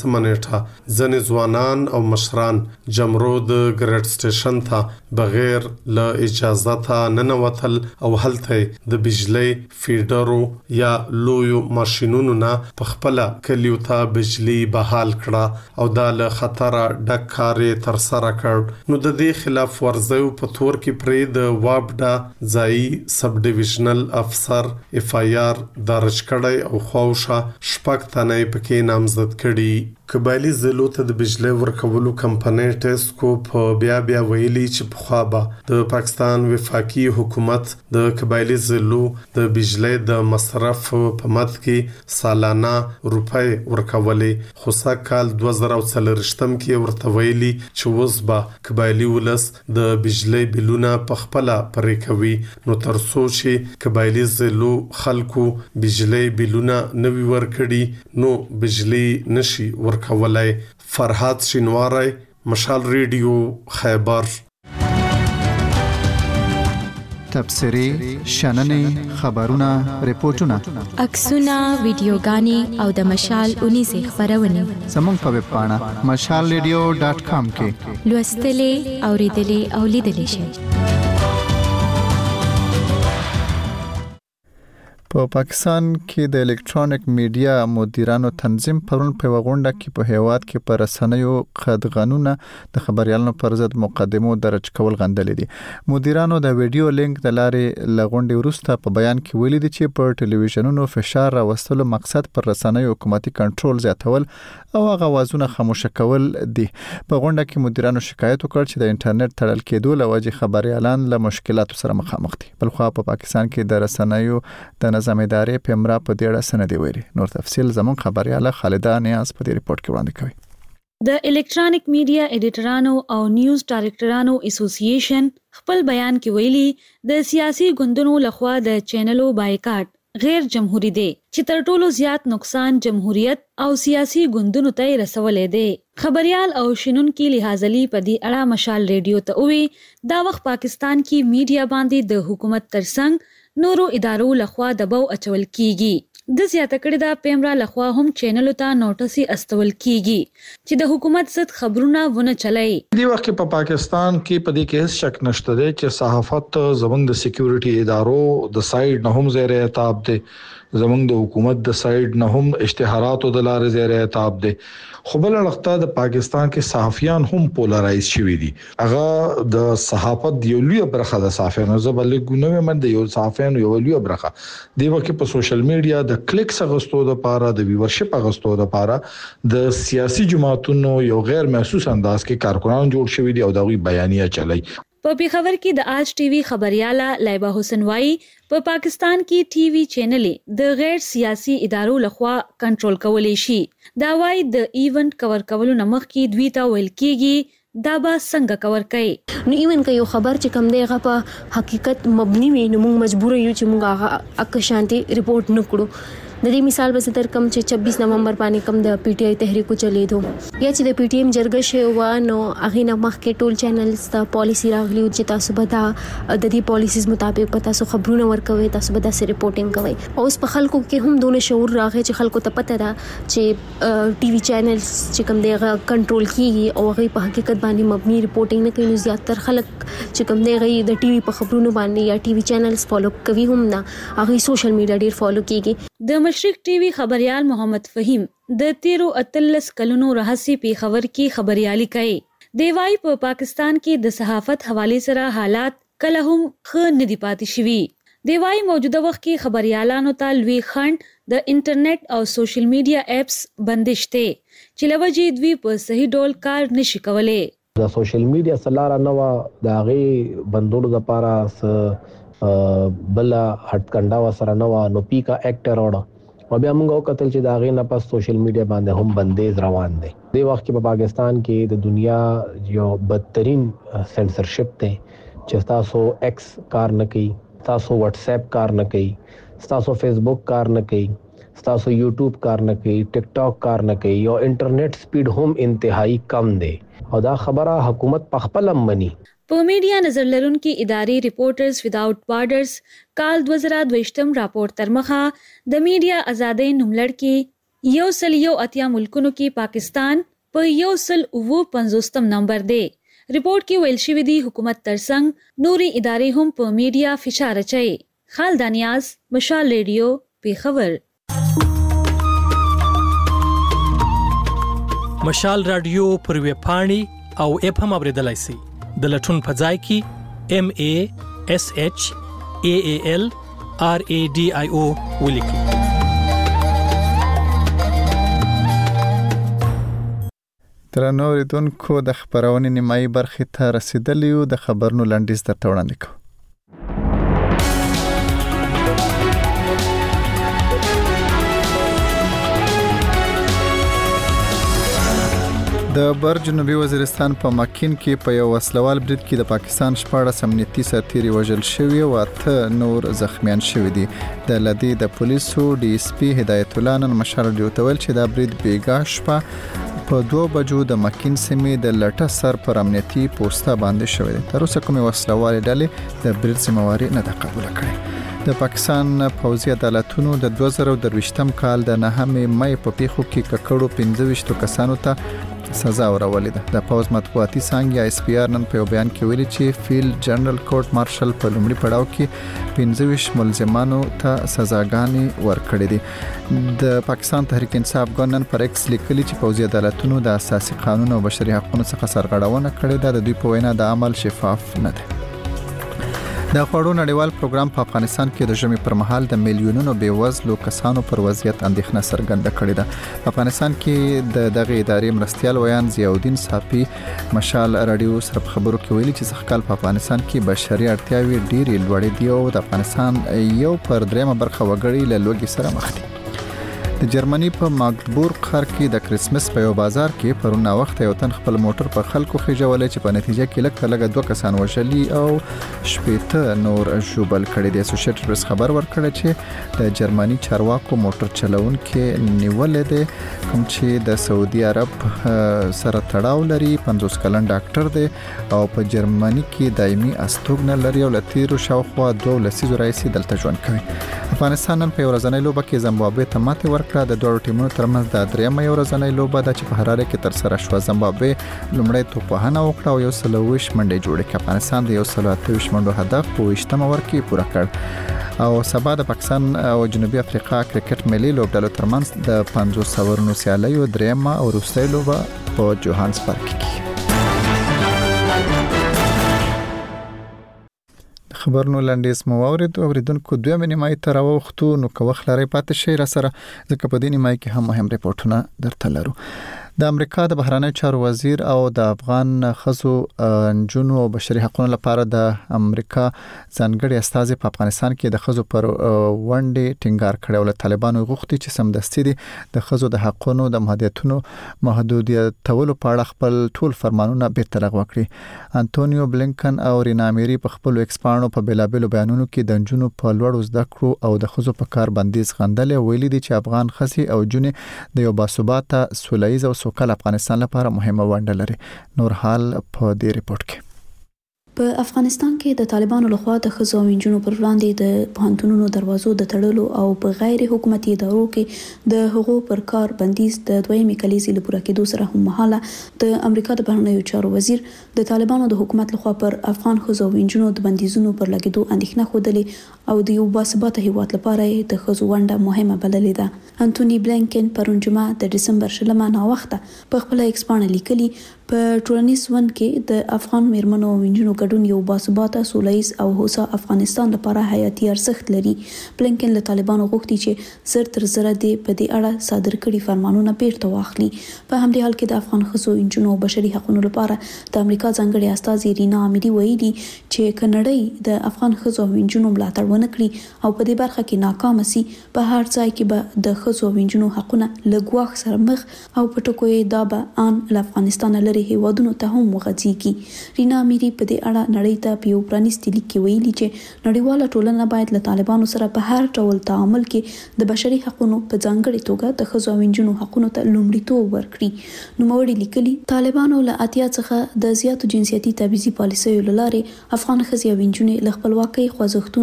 نیټه ځنې ځوانان او مشران جمرود ګریډ سټیشن ته بغیر له اجازه ته ننوتل او هلته د بجلی فیډرو یا لویو ماشينونو نه په خپل کلیو ته بجلی بحال کړه او دا له خطر ډک کار تر سره کړ نو د دې خلاف ورزیو په تور کې پرې د وابډا ځای سب ډیویژنل افسر اف آی آر درج کړی او خوښه شپږ تنه پکې نامزد کړي قبایلی ضلعو ته د بجلی ورکولو کمپنۍ ټیسکوپ بیا ویلي چې په خوا به د پاکستان وفاقي حکومت د قبایلی ضلعو د بجلی د مصرف په مد کې سالانه روپۍ ورکولې خو سکهال 2040 کې ورته ویلي چې اوس به قبایلی ولس د بجلی بلونه په خپل پرې کوي نو تر څو چې قبایلی ضلعو خلکو بجلی بلونه نوي ورکړي نو بجلی نشي ورکولای. فرهاد شینواری، مشال ریډیو، خیبر. تبصری، شننې، خبرونه، ریپورتونه، عکسونه، ویډیوګانې او د مشال 19 خبرونه زموږ په ویب پاڼه mashalradio.com کې لوستلې، اوریدلې او لیدلې شئ. په پاکستان کې د الکترونیک میډیا مدیرانو تنظیم پرون په وغونډه کې په هیواد کې پر رسنیو قدغنونه د خبريالانو پر ضد مقدمو درج کول غندلې دي. مدیرانو د ویډیو لینک د لارې لغونډې وروسته په بیان کې ویلي دي چې پر ټلویزیونونو فشار راوستلو مقصد پر رسنیو حکومتي کنټرول زیاتول او هغه وازونه خاموش کول دي. په غونډه کې مدیرانو شکایت وکړ چې د انټرنیټ تړل کېدو لوجه خبريالان له مشکلاتو سره مخامخ دي. بلخو په پاکستان کې د رسنیو د زمیداری پیمرا په ډیره سندې ویلي. نور تفصیل زمون خبرياله خالده نیاز په دې ریپورت کې وړاندې کوي. د الکترونیک میډیا ایډیټرانو او نیوز ډایرکټرانو اسوسییشن خپل بیان کې ویلي د سیاسي ګوندونو لخوا د چینلو بایکاټ غیر جمهوریت دی چې تر ټولو زیات نقصان جمهوریت او سیاسي ګوندونو ته رسولې دی. خبريال او شنونکو لحاظلی په دې اړه مشال ریډیو ته وی دا وخت پاکستان کې میډیا باندې د حکومت ترڅنګ نورو ادارو لخوا دباو اچول کیږي. د زیاته کړي دا پیمرا لخوا هم چینلو ته نوټسي استول کیږي چې د حکومت ضد خبرونه ونه چلای. دی وخت په پاکستان کې په دې کې هیڅ شک نشته دی چې صحافت زمونږ د سکیورټي ادارو د سایډ نه هم زیر اعتاب دي، زمونږ د حکومت د سایډ نه هم اشتهاراتو د لارې زیر اعتاب دي. خو بل وخت د پاکستان کې صحافیان هم پولرایز شوي دي. هغه د صحافت یو لوی برخه د صحافیانو زبل ګونوي من د یو صحافیانو یو لوی برخه دی وکه په سوشل میډیا د کلیکس غستو د پاره د ویورشپ غستو د پاره د سیاسي جماعتونو یو غیر محسوس انداز کې کارکونان جوړ شوي دي او دغه بیانیه چلای. په پیښور کې د آج ټي وي خبرياله لایبا حسین وايي په پاکستان کې ټي وي چینلې د غیر سیاسي ادارو لخوا کنټرول کولې شي. دا وايي د ایونت کور کولو نمخ کې دوی ته ویل کېږي دا به څنګه کور کوي. نو ایون که یو خبر چې کم دی هغه په حقیقت مبني وي نو موږ مجبور یو چې موږ هغه اک شانتي ریپورت نکړو. د دې مثال به تر کم چې 26 نومبر باندې کم د پی ټی آی تحریک چلې دو یا چې د پی ټی ایم جرګه شوی و نو هغه نه مخکې ټول چینلز ته پالیسی راغلی چې تاسو به د دې پالیسیز مطابق پتا سو خبرونه ورکوي، تاسو به د ریپورټینګ کوي. اوس په خلکو کې هم دونه شعور راغی چې خلکو ته پته ده چې ټي وي چینلز چې کم دی کنټرول کیږي او هغه په حقیقت باندې مبني ریپورټینګ نه کوي. زیاتره خلک چې کم دی غي د ټي وي په خبرونو باندې یا ټي وي چینلز فالو کوي هم نه، هغه سوشل میډیا ډیر فالو کیږي. د مشرق ټي وي خبريال محمد فهیم د 13 کلونو راهسي پیښور کې خبريالي کوي. دی وايي په پاکستان کې د صحافت حواله سره حالات کله هم ښه نه دي پاتې شوي. دی وايي موجوده وخت کې خبريالانو ته لوی خنډ د انټرنیټ او سوشل میډیا اپس بندش ته چې لوجه دوی په صحیح ډول کار نشي کولای. د سوشل میډیا سلاره نو د هغه بندولو لپاره بل هټکنډا وسره نو نو پیکا اکټر وړه او بیا موږ کتل چې دا غي نه پس سوشل میډیا باندې هم بندیز روان دي. د وخت په پاکستان کې د دنیا یو بدترین سنسرشپ ته چې تاسو ایکس کار نه کوي، تاسو واتس اپ کار نه کوي، تاسو فیسبوک کار نه کوي، تاسو یوټیوب کار نه کوي، ټیک ټاک کار نه کوي او انټرنیټ سپیډ هم انتهایی کم دی او دا خبره حکومت په خپل مني. په میډیا نظر لرونکي ادارې ریپورټرز وداوټ بارډرز کال 2022 راپور تر مخه د میډیا ازادۍ نوملړ کې 180 ملکونو کې پاکستان په 159 نمبر دی. ریپورت کې ویل شوی دی حکومت ترڅنګ نوري ادارې هم په میډیا فشار اچي. خالد نیاز، مشال ریډیو، پیښور. مشال رادیو پر ویب پاڼې او اپ هم اوریدلای شئ. د لټون په ځای کې MASHAALRADIO ولیکئ. درنو اوریدونکو د خبرونې نیمایي برخې ته رسیدلی یو. د خبرونو لنډیز درته وړاندې کوم. د بر جنوبي وزیرستان په ماکین کې په یو وسلوال برید کې د پاکستان 14 امنیتي سرتیري وژل شوي او 8 نور زخمیان شوي دي. د لدی د پولیسو DSP هدایت الله نن مشال ډیو تول چې دا برید بیګا شپه په 2 بجو د ماکین سیمې د لټه سر پر امنیتي پوسټه باندې شوې ده. تر اوسه کومه وسلوال ډلې د برید ذمہواری نه ده قبول کړې. د پاکستان پوځي عدالتونو د 2023م کال د 9 مې په پیښو کې ککړو 25 کسانو ته سزا ورولې ده. د پوز مطبوعاتي څنګه SPR نن په بیان کې ویلي چې فیلډ جنرال کورټ مارشل په لومړي پړاو کې 25 ملزمانو ته سزاګانې ورکړې دي. د پاکستان تحریک انصاف ګوند نن پر ایکس لیکلي چې پوځي عدالتونو د اساسي قانون او بشري حقوقو څخه سرغړونه کړې ده. د دوی په وینا د عمل شفاف نه ده. د خوړو نړیوال پروګرام په افغانستان کې د ژمي پر مهال د میلیونونو بیوزلو کسانو پر وضعیت اندېښنه څرګنده کړې ده. په افغانستان کې دغه ادارې مرستيال ویان ضیاءالدین صافي مشال رادیو سره خبرو کې ویلي چې ځخکال په افغانستان کې بشري اړتیاوې ډېرې لوړې دي او د افغانستان 1/3 برخه وګړي له لوږې سره مخ دي. د جرمني په ماګدبورګ ښار کې د کریسمس په یو بازار کې پرونه وخت یو تن خپل موټر په خلکو خېجولې چې په نتیجه کې لږه 2 کسان وژلي او 18 نور ژوبل کړي دي. اسوسییټډ پریس خبر ورکړی چې د جرمني چارواکو موټر چلوونکي نیولې دي کوم چې د سعودي عرب سره تړاو لري. 50 کلن ډاکټر دی او په جرمني کې دایمي استوګنه لري او لتیرو شاوخوا 2 لسیزو راځي دلته ژوند کوي. افغانستان نن په ورځنۍ لوبه کې زیمبابوې ته ماتې ورکړه. د دوه ټیمونو ترمنځ د درېمه ورځنۍ لوبه ده چې په حراره کې تر سره شو. زیمبابوې لومړی توپوهنه وکړه او 120 منډې جوړې کړې. افغانستان د 128 منډو هدف په 20م اوور کې پوره کړ. او سبا د پاکستان او جنوبي افریقا کرکټ ملي لوبډلو ترمنځ د 500 اورونو سیالیو درېمه او وروستۍ لوبه په جوهانسبرګ کې. خبرونو لنډیز مو اوریدونکو 2 نیمای تر وختو نو که وخت لري پاتې شي را سره ځکه په دې نیمای کې هم مهم ریپورتونه درته لرو. د امریکا د بهرانه چارو وزیر او د افغان خزو جنو او بشري حقوقو لپاره د امریکا ځانګړي استازي په افغانستان کې د خزو پر ونډې ټینګار کړي او طالبانو غوښتي چې سمدستي د خزو د حقوقو د محدودیتولو په اړه خپل ټول فرمانونه بیرته لغوه کړي. انټونیو بلینکن او رینا میری په خپل ایکسپانو په بلابلو بیانونو کې د جنو په لوړو زده کړو او د خزو په کار بندیز غندل ویلي دي چې افغان خزي او جنې د یو باثباته سولهییز او سوکال افغانستان لپاره مهمه ونډه لري. نور حال په دې ریپورت کې. په افغانستان کې د طالبانو لخوا د ښځو او نجونو پر وړاندې د پوهنتونونو دروازو د تړلو او په غیر حکومتي ادارو کې د حقوقو پر کار بندیز د دویمې کلیزې لپاره کېدو سره هم مهاله د امریکا د بهرنیو چارو وزیر د طالبانو د حکومت لخوا پر افغان ښځو او نجونو د بندیزونو پر لګیدو اندېښنه خوده او د یو باثباته هیواد لپاره د ښځو ونډه مهمه بللې ده. انټونی بلینکن پرون جمعه د دسمبر 20 نه وخته په خپل ایکسپانه لیکلي په ټولنیز ژوند کې د افغان میرمنو او نجونو ګډون یو باثباته سولهییز او هوسا افغانستان لپاره حیاتي ارزښت لري. بلینکن له طالبانو غوښتي چې زر تر زره دې په دې اړه صادر کړي فرمانونه بیرته واخلي. په همدې حال کې د افغان ښځو نجونو او بشري حقوقو لپاره د امریکا ځانګړي استازي رینا میری ویلي چې کنړی د افغان ښځو او نجونو ملاتړ ونه کړي او په دې برخه کې ناکام سي په هر ځای کې به د ښځو او نجونو حقونه لګواخ سره مخ او په ټکو یې دا به ان له افغانستان هیوادونو ته هم وغځيږي. رینا میری په دې اړه نړۍ ته په یو پرانیستي لیک کې ویلي چې نړیواله ټولنه باید له طالبانو سره په هر ډول تعامل کې د بشري حقوقو په ځانګړي توګه د ښځو او نجونو حقوقو ته لومړیتوب ورکړي. نوموړي لیکلي طالبانو له اتیا څخه د زیاتو جنسيتي تبعیضي پالیسیو لاره افغان ښځې او نجونې له خپلواکۍ خوځښتونو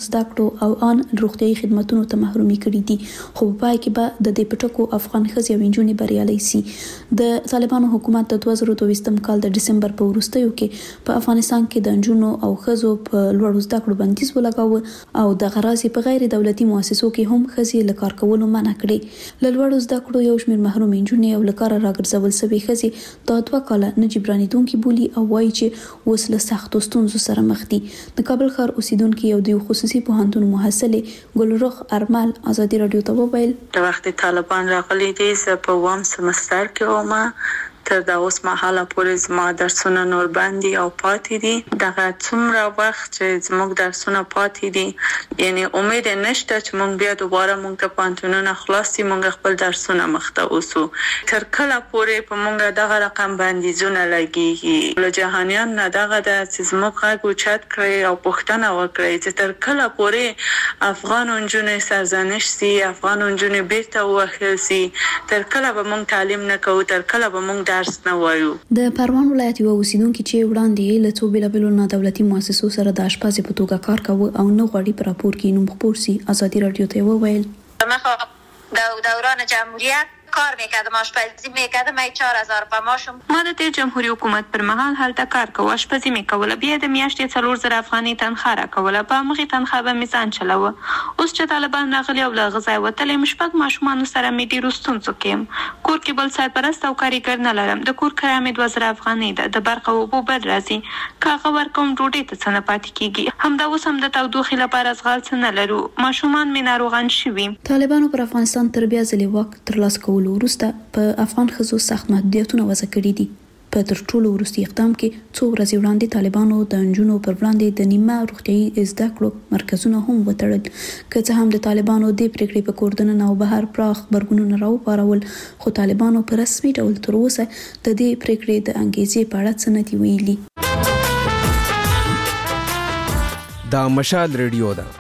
زده کړو او ان روغتيایي خدماتو ته محرومي کړي دي. خو په پای کې به د دې پټکو افغان ښځې او نجونې بریالي سي. د طالبانو حکومت د 2022 کال د دسمبر په وروستیو کې په افغانستان کې د نجونو او ښځو په لوړو زده کړو بندیز ولګاوه او د غرازي په غیر دولتي مؤسسو کې هم ښځې له کار کولو منع کړې. له لوړو زده کړو یو شمېر محروم نجونې او له کاره راګرځول شوې ښځې دا 2 کاله نه جبرانېدونکي بولي او وایي چې اوس له سختو ستونزو سره مخ دي. د کابل ښار اوسیدونکي او د خصوصي پوهنتون محصلې ګلرخ ارمل ازادي رادیو ته وویل د وخت طالبان راغلي دي زه په وام سمستر کې ومه تر دا اوس مهاله پورې زما درسونه نور باندې او پاتې دي. دغه څومره وخت چې زموږ درسونه پاتې دي یعنی امید نشته چې موږ بیا دوباره موږ ته پانتونونه خلاص شي موږ خپل درسونه مخته اوسو. تر کله پورې په موږ دغه رقم بندیزونه لګيږي. له جهانیان نه دغه د زموږ غږ اوچت کړي او پوښتنه وکړي چې تر کله پورې افغان نجونې سرزنش سي افغان نجونې بیرته وښل سي تر کله به موږ تعلیم نه کوو تر کله به موږ د پروان ولایت یو اوسیدونکو چې وړاندې له څو بیلابلو نه دولتي مؤسسو سره د اشپزۍ په توګه کار کاوه او نو غواړي په راپور کې نوم خپور سي ازادي رادیو ته وویل دوران جمهوریت کار میکردم آشپزی میکردم 4000 په ماشوم ما د تیر جمهوریت حکومت پر مهال هلته کار کوم آشپزی میکوله بیا د میاشتې 4000 افغاني تنخواه راکوله په مغي تنخواه به میزان چلاوه. اوس چې طالبان راغلي او له غذای وتلې مشپک ماشومان سره می ډیرو ستونزو کې کور کې بل سرپرست او کاریګر نه لرم. د کور کرایه می 2000 افغاني ده د برق او اوبو بل راځي کاغه ورکوم ډوډۍ ته څنګه پاتې کیږي. همدا اوس هم د تودوخې لپاره ځغال څه نه لرو ماشومان می ناروغان شوي. طالبانو پر افغانستان تر بیا ځلې واک ترلاسه کولو وروسته په افغان ښځو سخت محدودیتونه وضع کړي دي. په تر ټولو وروستي اقدام کې څو ورځې وړاندې طالبانو د نجونو پر وړاندې د نیمه روغتیایي زده کړو مرکزونه هم وتړل. که څه هم د طالبانو د پریکړې په کوردنن او بهر پراخ خبرګونونه راوپارول خو طالبانو په رسمي ډول تر اوسه د دې پریکړې د انګیزې په اړه څه نه دي ویلي. دا مشال ریډیو ده.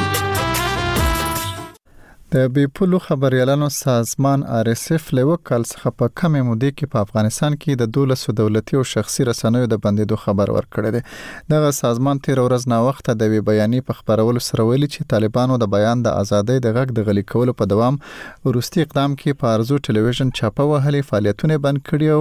د بیپولو خبريالانو سازمان RSF له وکال څخه په کمې مودې کې په افغانستان کې د 12 دولتي او شخصي رسنیو د بندیدو خبر ورکړی دی. دغه سازمان تیر ورځ نا وخت د وی بیانې په خبرولو سره ویلي چې طالبانو د بیان د ازادۍ د غږ د غلي کولو په دوام وروستي اقدام کې په ارزو ټلویزیون چاپه وهلې فعالیتونه بند کړي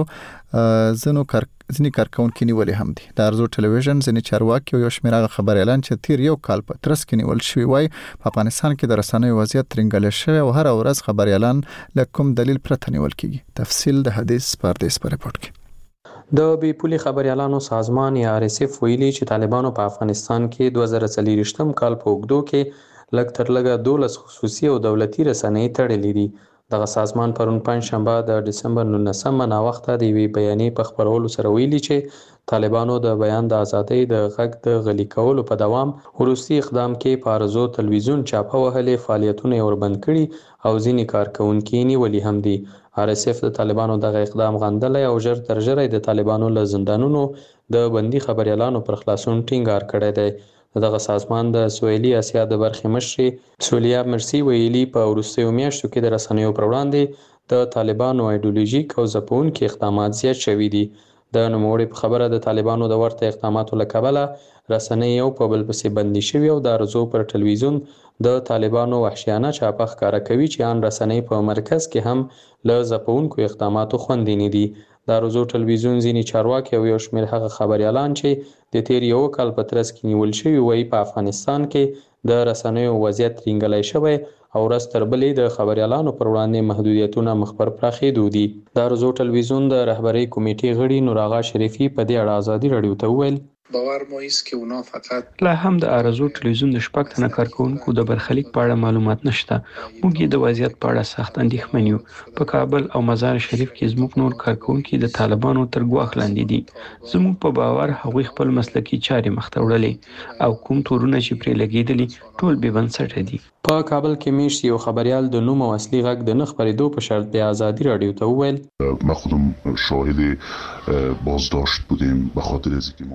او ځینې کارکونکي نیولې هم دي. د ارزو ټلویزیون ځینې چارواکي او یو شمېر هغه خبريالان چې تیر یو کال په ترڅ کې نیول شوی وای په افغانستان کې د رسنیو وضعیت ترنګل شوی او هر ورځ خبريالان له کوم دلیل پرته نیول کیږي. تفصیل د حدیث پردیس پر رپورت کې. د بیپولي خبريالانو سازمان یا RSF ویلي چې طالبانو په افغانستان کې 2023 کال په اوږدو کې لږ تر لږه 12 خصوصي او دولتي رسنۍ تړلې دي. دغه سازمان پرون پنځشنبه د دسمبر 19 نا وخته د وی بیانې په خبرولو سره ویلي چې طالبانو د بیان د ازادۍ د غږ د غلي کولو په دوام وروستي اقدام کې په ارزو ټلویزیون چاپه وهلې فعالیتونه وربند کړي او ځینې کارکونکي نیولي هم دي. RSF د طالبانو دغه اقدام غندلی او ژر تر ژره د طالبانو له زندانونو د بندي خبريالانو پر خلاصون ټینګار کړی دی. دغه سازمان د سویلي اسیا د برخې مشرې سولیا مرسی ویلي په وروستیو میاشتو کې د رسنیو پر وړاندې د طالبانو ایډیولوژیک او ځپونکي اقدامات زیات شوي دي. د نوموړي په خبره د طالبانو د ورته اقداماتو له کبله رسنۍ یو په بل پسې بندي شوي او د ارزو پر ټلویزیون د طالبانو وحشیانه چاپه ښکاره کوي چې ان رسنۍ په مرکز کې هم له ځپونکو اقداماتو خوندې نه دي. د ارزو ټلویزیون ځینې چارواکي او یو شمېر هغه خبريالان چې د تیر یو کال په ترڅ کې نیول شوي وایي په افغانستان کې د رسنیو وضعیت ترنګلی شوی او ورځ تر بلې د خبريالانو پر وړاندې محدودیتونه مخ پر پراخېدو دي. د ارزو ټلویزیون د رهبرۍ کمیټې غړي نور آغا شریفي په دې اړه ازادي رادیو ته وویل باور مو است که اونا فقط لا هم د ارزو ټلویزیون د شپږ تنه کارکونکو د برخلیک په اړه معلومات نشته. موږ د وضعیت په اړه سخت اندېښمن یو. په کابل او مزار شریف کې زموږ نور کارکونکي د طالبانو تر ګواښ لاندې دي. زموږ په باور هغوی خپل مسلکي چارې مخته وړلې او کوم تورونه چې پرې لګېدلي ټول بې بنسټه دي. په کابل کې میشت یو خبريال د نوم او اصلي غږ د نه خبرېدو په شرط د ازادي رادیو ته وویل ما خودم شاهد بازداشت بودیم به خاطر از اینکه ما زه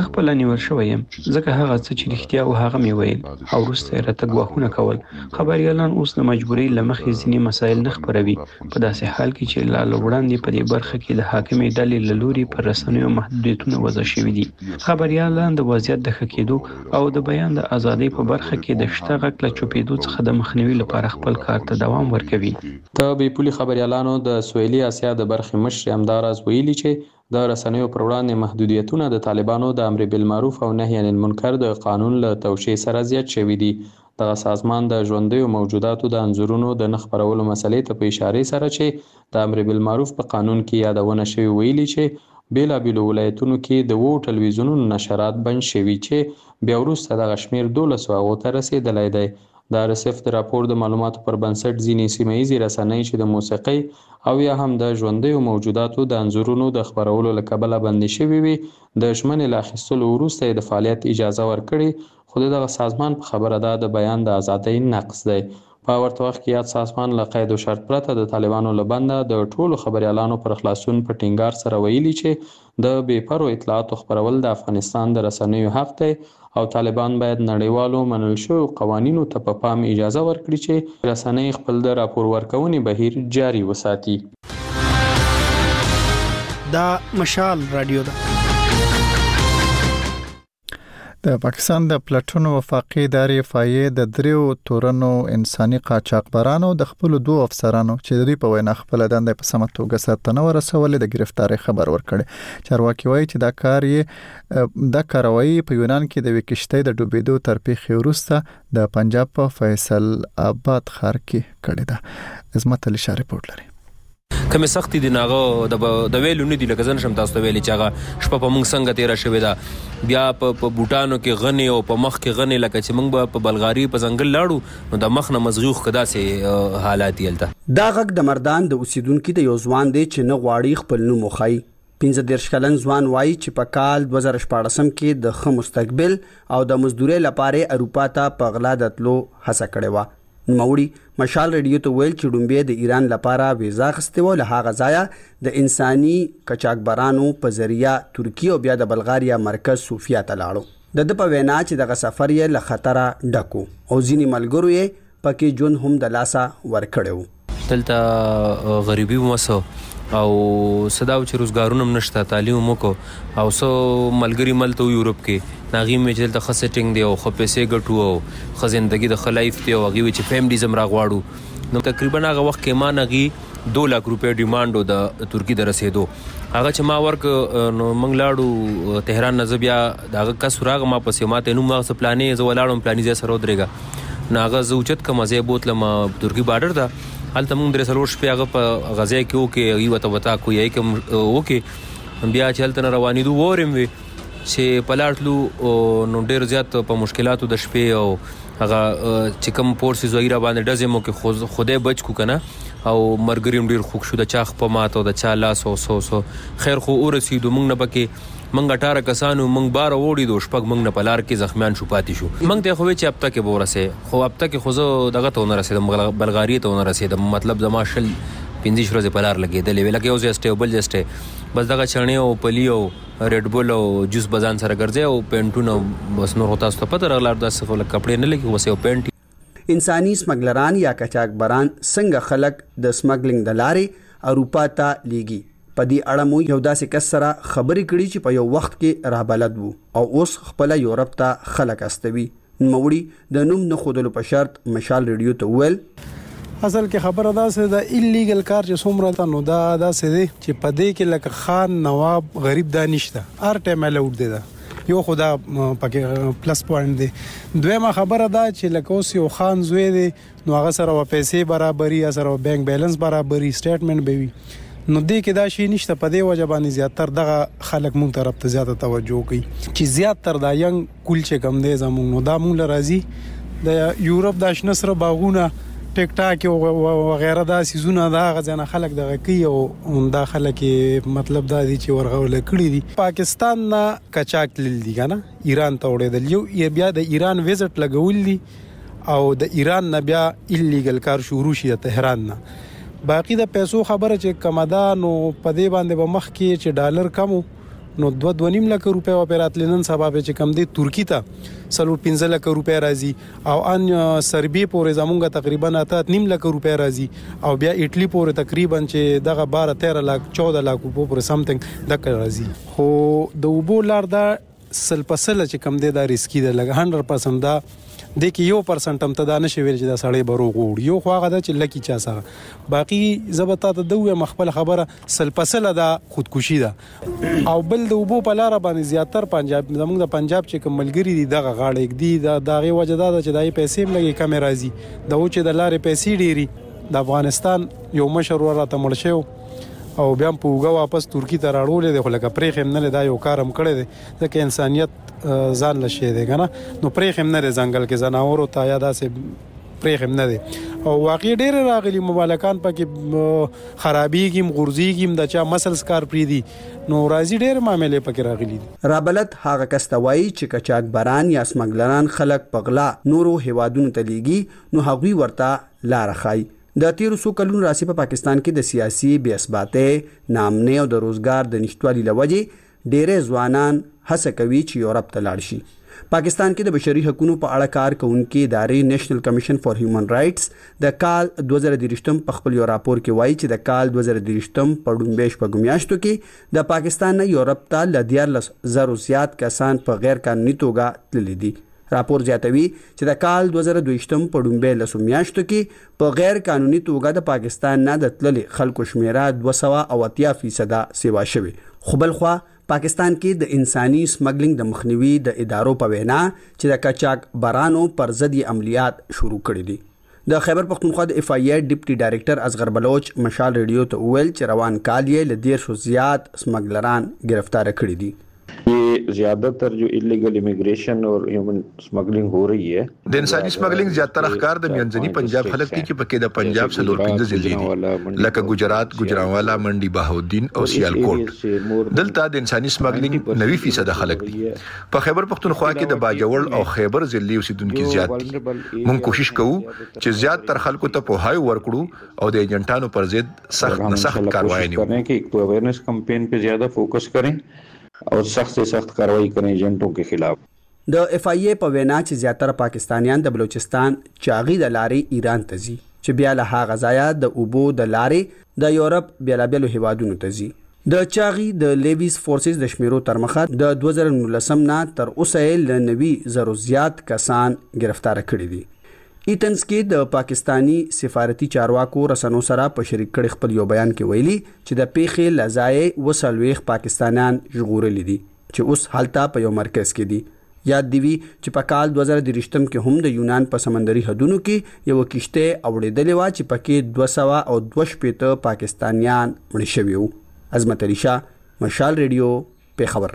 خپل نیول شوی یم ځکه هغه څه چې رښتیا او هغه مې ویل او وروسته یې راته ګواښونه کول. خبریالان اوس د مجبورۍ له مخې ځینې مسایل نه خپروي په داسې حال کې چې لا له وړاندې په دې برخه کې د حاکمې ډلې له لوري پر رسنیو محدودیتونه وضع شوي دي. خبریالان د وضعیت د ښه کېدو او د بیان د ازادۍ په برخه کې د شته غږ له چوپېدو څخه د مخنیوي لپاره خپل کار ته دوام ورکوي. د بیپولي خبریالانو د سویلي اسیا د برخې مشر همداراز ویلي چې د رسنیو پر وړاندې محدودیتونه د طالبانو د امر بالمعروف او نهي عن المنکر د قانون له توشیح سره زیات شوي دي. دغه سازمان د ژوندیو موجوداتو د انځورونو د نه خپرولو مسلې ته په اشارې سره چې د امر بالمعروف په قانون کې یادونه شوې ویلي چې بیلابیلو ولایتونو کې د 2 ټلویزیونونو نشرات بند شوي چې بیا وروسته دغه شمېر 12 هغو ته رسېدلی دی. د RSF د راپور د معلوماتو پر بنسټ ځینې سیمه ییزې رسنۍ چې د موسیقۍ او یا هم د ژوندیو موجوداتو د انځورونو د خپرولو له کبله بندې شوي وي د ژمنې له اخیستلو وروسته یې د فعالیت اجازه ورکړې، خو د دغه سازمان په خبره ده د بیان د ازادۍ نقض دی. په ورته وخت کې یاد سازمان له قید او شرط پرته د طالبانو له بنده د ټولو خبریالانو پر خلاصون په ټینګار سره ویلي چې د بېپرو اطلاعاتو خپرول د افغانستان د رسنیو حق دی او طالبان باید نړیوالو منل شویو قوانینو ته په پام اجازه ورکړي چې رسنۍ خپل د راپور ورکونې بهیر جاري وساتي. دا مشال رادیو ده. د پاکستان د پلټونو وفاقي ادارې FIA د 3 تورنو انساني قاچاقبرانو د خپل 2 افسرانو چې د دوی په وینا خپل دنده په سمه توګه سرته نه ورسولې د گرفتاری خبر ورکړي. چارواکي وایي چې دا کاروایی په یونان کې د وکشتۍ د ډوبېدو تر پیښې وروسته د پنجاب په فیصل آباد ښار کې کړې ده. عظمت علي شاه ریپورت لري. کومه سختي دی ناغه د ویلو نه دی لکه ځن شم تاسو ته ویلي چې هغه شپه په موږ څنګه تیر شوې ده بیا په بوټانو کې غني او په مخ کې غني لکه چې موږ په بلغاری په ځنګل لاړو نو د مخ نه مزغوخ کدا سي حالات یلته. دا غږ د مردان د اوسیدونکو د یو ځوان دی چې نه غواړي خپل نوم وخی. 15 کلن ځوان وایي چې په کال 2014 کې د ښه مستقبل او د مزدورۍ لپاره اروپا ته په غلا دتلو هڅه کړې و. نوموړي مشال رادیو ته ویل چې ډومبه د ایران لپاره ویزا غستې و له هغه ځایه د انساني قاچاقبرانو په ذریعہ ترکیه او بیا د بلغاریا مرکز صوفیا ته لاړو. د په وینا چې دغه سفر یې له خطره ډکو او ځینې ملګرو یې پکې جون هم د لاسا ورکړو. دلته غریبي ومسو او صداو چې روزګارونه نشته تعلیم مو کو او سو ملګری ملته یورپ کې ناغیم چې د خسټینګ دی او خو پیسې ګټو او خزندګي د خلایف دی او غوي چې فیملی زم راغواړو نو تقریبا هغه وخت کې ما نغي 2 لک روپے ډیماندو د ترکی د رسیدو هغه چې ما ورک نو منګ لاړو تهران نزبیا دغه کس راغ ما پسې ماته نو ما سپلانې ز ولاړم پلانې ز سره درېګا ناغه زوچت کمه زه بوتلم ترکی بارډر دا حالت موږ درې سلور شپې هغه په غزا کې وکي یو ته وتا کوی کوم وکي بیا چلته روانې دوه ورم وي چې پلاټلو نو ډېر زیات په مشکلاتو د شپې او هغه چې کوم پورسز وایره باندې دزه مو کې خدای بچ کو کنه او مرګریم ډېر خوښ شو د چاخ په ماته د چا لاس او خیر خو ورسېدو موږ نه پکې منګ 18 کسانو منګ بار وړي دو شپږ منګ نه پلار کې زخمیان شو پاتې شو منګ ته خو چې اب تک بورسه خو اب تک خو زه دغه ته نه رسیدم بلغاری ته نه رسیدم مطلب د ماشل 15 ورځې پلار لګېدلې ویل کې اوس سټیبل جسټه بس دغه چړنی او پلی او ریډ بول او جوس بزان سره ګرځي او پینټونو بس نور هوتا ست پته رغلار د څه کپڑے نه لګي وسه او پینټ. انساني سمګلران یا قاچاقبران څنګه خلک د سمګلینګ د لارې اروپا ته لیږي په دې اړه مو یو داسې کس سره خبرې کړې چې په یو وخت کې رابلد وو او اوس خپل یورپ ته خلک استوي. نوموړي د نوم نه خودلو په شرط مشال رادیو ته ویل اصل کې خبره ده چې د ایلیګل کار چې څومره ته نو دا څه دی چې په دې کې لکه خان نواب غریب دا نشته هر ټایم الاوډ دی دا یو خدا پکې پلس پوینټ دی. دویمه خبره ده چې لکه اوس یو خان زوی دی نو هغه سره پیسې برابرۍ سره بانک بیلانس برابرۍ سټیټمنټ به وي نو دې کې دا شی نشته په دې وجه باندې زیاتره دغه خلک مونږ طرف ته زیاته توجه کوي چې زیاتره دا ینګ کول چې کم دی زمونږ نو دا مونږ راځي د یورپ د آشنا سره باغونه ټیک ټاک او وغیرہ دا سيزونه دا غزنه خلک دغه کوي او دا خلک مطلب دا دي چې ورغول کړی دي. پاکستان نه کچاک تلل دي کنه ایران ته وړېدل یو بیا د ایران ویزټ لګول دي او د ایران نه بیا ایلیګل کار شروع شي د تهران نه باقی د پیسو خبره چې کمدا نو په دې باندې به مخ کې چې ډالر کمو نو 2.5 لک روپیا اپرات لنن سبب چې کم دی ترکی ته 15 لک روپیا راځي او ان سربي پورې زمونږه تقریبا 8.5 لک روپیا راځي او بیا ایټلی پورې تقریبا چې دغه 12-13 لک 14 لک پورې سمثینګ دغه راځي خو د وبو لار دا سلپسله چې کم دی دا ریسکی ده لګ 100% دا د کې 1% هم ته دا نشي ویل چې دا سړی بروغ وړ یو خو هغه د چې لکی چا سره باقي زبتا ته دوه مخبل خبره سلپسله دا خودکشي ده او بل د وبو په لار باندې زیاتر پنجاب زموږ د پنجاب چې کوم ملګری دي دغه غاړه یک دي دا دغه وجه دا چې دای پیسې ملګي کم راځي د و چې د لارې پیسې ډيري د افغانستان یو مشر ورته مړ شو او بیا په وګه واپس ترکی ته راړولې د خلک پرې خم نه دا یو کارم کړی دی ځکه انسانيت ځان لشه دی کنه نو پرې خم نه ځنګل کې زناور او تایا داسې پرې خم نه دی او واقعي ډېر راغلي مبالکان پکې خرابيږي مغورځيږي د چا مسل سکار پری دي نو راځي ډېر معاملې پکې راغلي رابلت هغه کستوي چې کچاک بران یا سمګلران خلک پغلا نورو هوادونو ته لیږي نو هغوی ورته لار خای د تیر سو کلونو راسي په پاکستان کې د سیاسي بې اثباتۍ نامنه او د روزګار د نشټوالي لوجې ډېر ځوانان هڅه کوي چې یورپ ته لاړ شي پاکستان کې د بشري حقوقو په اړه کار کوونکې ادارې نېشنل کمیشن فار هیومن رائټس د کال 2023 په خپل یو راپور کې وایي چې د کال 2023 په ډومبېش په ګمیاشتو کې د پاکستان نه یورپ ته ل 14,000 زیات کسان په غیر قانوني توګه تللي دي راپور زیاتوي چې د کال 2022 په ډومبې لسو میاشتو کې په غیر قانوني توګه د پاکستان نه د تللي خلکو شمیره 280% سیوا شوی خو بل خو پاکستان کې د انساني سمګلینګ د مخنیوي د ادارو په وینا چې د کچاک برانو پر ضد عملیات شروع کړي دي د خیبر پختونخوا د اف ای ډیپټي ډایریکټر اصغر بلوچ مشال ریډیو ته ویل چې روان کال یې ل 150 زیات سمګلران گرفتار کړي دي ये ज्यादातर जो इलीगल इमिग्रेशन और ह्यूमन स्मगलिंग हो रही है د انساني سمګلینګ زیاتره ښکار د میانځني پنجاب خلک دي چې پکې د پنجاب سلور 15 ضلع دي لکه ګجرات ګجرانوالا منډي بهاودین او سیالکوټ دلته د انساني سمګلینګ 90% خلک دي په خیبر پختونخوا کې د باجوړ او خیبر ضلع اوسیدونکو زیات دي مونږ کوشش کوو چې زیات تر خلکو ته په هاي ورکړو او د ایجنټانو پر ضد سخت کاروایی کرنے کی ایک اویرنس کمپین په زیاده فوکس کریں اور سخت سے سخت کاروائی کریں ایجنٹوں کے خلاف د اف ای په وینا چې زیاتره پاکستانیان د بلوچستان چاغي د لارې ایران ته ځي چې بیا له هغه ځایه د اوبو د لارې د یورپ بیلابیلو هیوادونو ته ځي د چاغي د لیویز فورسز د شمیرو تر مخه د 2019 نه تر اوسه ل 90,000 زیات کسان گرفتار کړي دي ایتنز کې د پاکستانی سفارتي چارواکو رسنو سره په شریک کړي خپل یو بیان کې ویلي چې د پیښې لزای وسلويخ پاکستانیان ژغورل دي چې اوس حالت په یو مرکز کې دي یاد دی وی چې په کال 2023 کې هم د یونان په سمندري حدودو کې یو کشته اوړېدلې و چې پکې 222 پاکستانیان مړ شوي وو عظمت علي شاه مشال ریډیو په خبر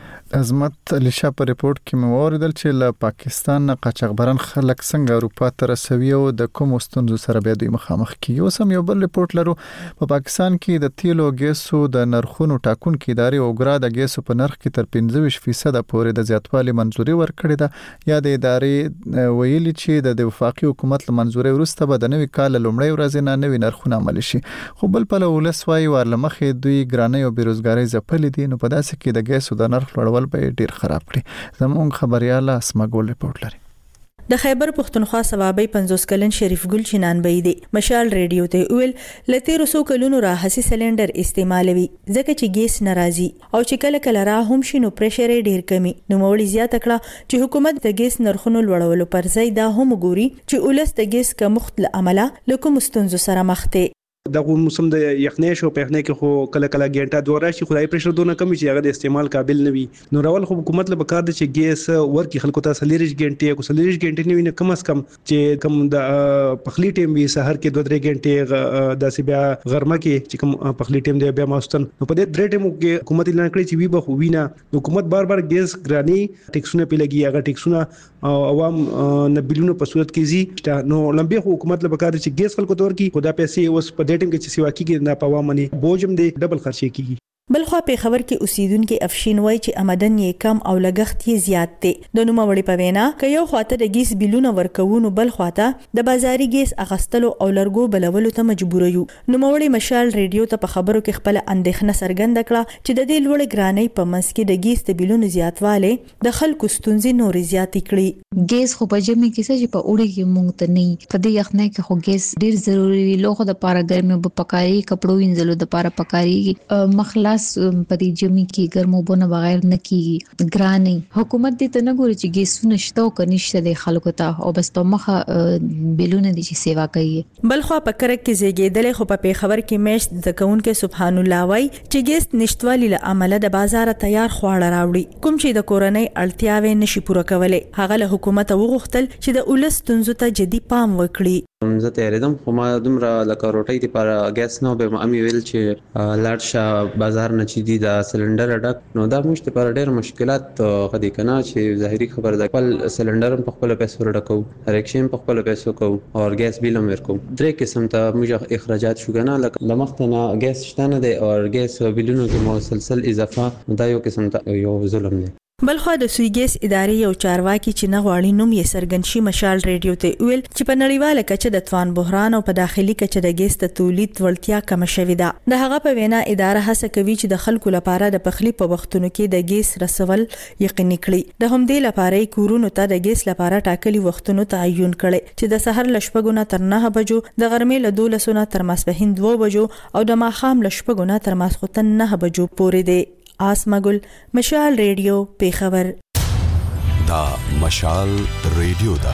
عظمت علي شاه په ریپورت کې مو اوریدل چې له پاکستان نه قاچاقبران خلک څنګه اروپا ته رسوي او د کوم ستونزو سره به دوی مخامخ کیږي اوس هم یو بل ریپورت لرو په پاکستان کې د تیلو ګیسو د نرخونو ټاکونکو ادارې اوګرا د ګیسو په نرخ کې تر 15% پورې د زیاتوالي منځوري ورکړې ده یا د ادارې ویلي چې د وفاقي حکومت له منځوري وروسته به د نوي کال لومړی ورځ نه نوي نرخونه عملي شي خو بل په ولسوي ورلمخې دوی ګرانۍ او بیروزګاری ځپلې دي نو په داسې کې د ګیسو د نرخ لوړول به ډیر خراب کړي زموږ خبرياله اسمګول ریپورت لري د خیبر پختونخوا ثوابي 50 کلن شریف ګل چنان بې دي مشال ریډیو ته ویل لته رسو کلونو راهسي سلندر استعمالوي ځکه چې ګیس ناراضي او چې کله کله را هم شنو پريشر ډیر کمی نو مولي زیات کړه چې حکومت د ګیس نرخونو لوړولو پر ځای دا هم ګوري چې ولست د ګیس کمخت عمله لکه مستنزو سره مخ ته دغه موسم د یخنۍ شو په یخنۍ کې خو کله کله ګنټه دوه راشي خدای پرشر دونه کم چې هغه د استعمال قابل نه وي نو راول خو حکومت له بکار د چې ګیس ورکی خلکو ته سلیریج ګنټه کو سلیریج ګنټه نه وي کم از کم چې کم د پخلی ټیم وي سحر کې 2-3 ګنټه د سی بیا غرمه کې چې کم پخلی ټیم دی بیا ماستن نو په دې 3 ټیمو کې حکومت اعلان کړی چې وی به خو وینا حکومت بار بار ګیس ګرانی ټیکسونه په لګي هغه ټیکسونه عوام نه بلونو په صورت کې زی نو لمبي حکومت له بکار چې ګیس خلکو تور کې خدا پیسې اوس په دې ټیم کې چې سیوا کې نه پوا منی بوجم دی ډبل خرچې کیږي بلخوا په خبر کې اوسیدونکو افشین وای چې آمدن یې کم او لګښت یې زیات دی. د نوموړي په وینا ک یو خواته د ګیس بیلونه ورکوونو بل خواته د بازاري ګیس اغستلو او لرګو بلولو ته مجبور یو. نوموړي مشال ریډیو ته په خبرو کې خپل اندېښنه څرګنده کړه چې د دې لوړ ګرانۍ په منځ کې د ګیس د بیلونو زیاتواله د خلکو ستونزې نورې زیاتې کړې. ګیس خو په جمع کې چې په اوړي کې مونږ ته نه په دې یخنۍ کې خو ګیس ډیر ضروری دی. لوخه د پاره ګرمه په پکاري کپړو وینځلو د پاره پکاري مخلاص په دې جمی کې ګرمو بونه بغیر نه کیږي. ګراني حکومت دې ته نه ګوري چې ګیسونه شته او کنيشته د خلکو ته او بس په مخه بیلونه دي چې سیوا کوي. بلخوا په کرک کې زیږیدل خو په خبر کې مېش ځکون کې سبحان الله وای چې ګیس نشټوالي له عمله د بازار تیار خواړه راوړي کوم چې د کورنۍ اړتیاوې نشي پوره کولای. هغه له حکومت وغوښتل چې د اولس تنزو ته جدي پام وکړي. زه تیارېدم خو ما دومره لکه روټۍ لپاره ګیس نو به امي ویل چې لاړ شه بازار نه چې دی د سلندر ډک نو دا موږ لپاره ډېر مشکلات غدي کنه چې ظاهري خبر ده خپل سلندر په خپل پیسو ډکو ریکشن په خپل پیسو کو او ګیس بیل هم ورکو. درې قسم ته موږ اخراجات شو کنه لکه لمختنه ګیس شته نه دی او ګیس بیلونو کې مسلسل اضافه دا یو قسم ته یو ظلم دی. بلخوا د سویګیس ادارې یو چارواکي چې نه غواړي نوم یې سرګنشي مشال ریډیو ته ویل چې په نړیواله کچه د توان بحران او په داخلي کچه د ګیس د تولید وړتیا کم شوې ده. د هغه په وینا اداره هڅه کوي چې د خلکو لپاره د پخلي په وختونو کې د ګیس رسول یقیني کړي. د همدې لپاره کورونو ته د ګیس لپاره ټاکلي وختونو تعین کړي چې د سحر ل 8 نه تر 9 بجو د غرمې ل 12 نه تر ماسپښین 2 بجو او د ماښام ل 8 نه تر ماسخوتن 9 بجو پورې دی. آسمګل مشال ریډیو پیښور. دا مشال ریډیو دا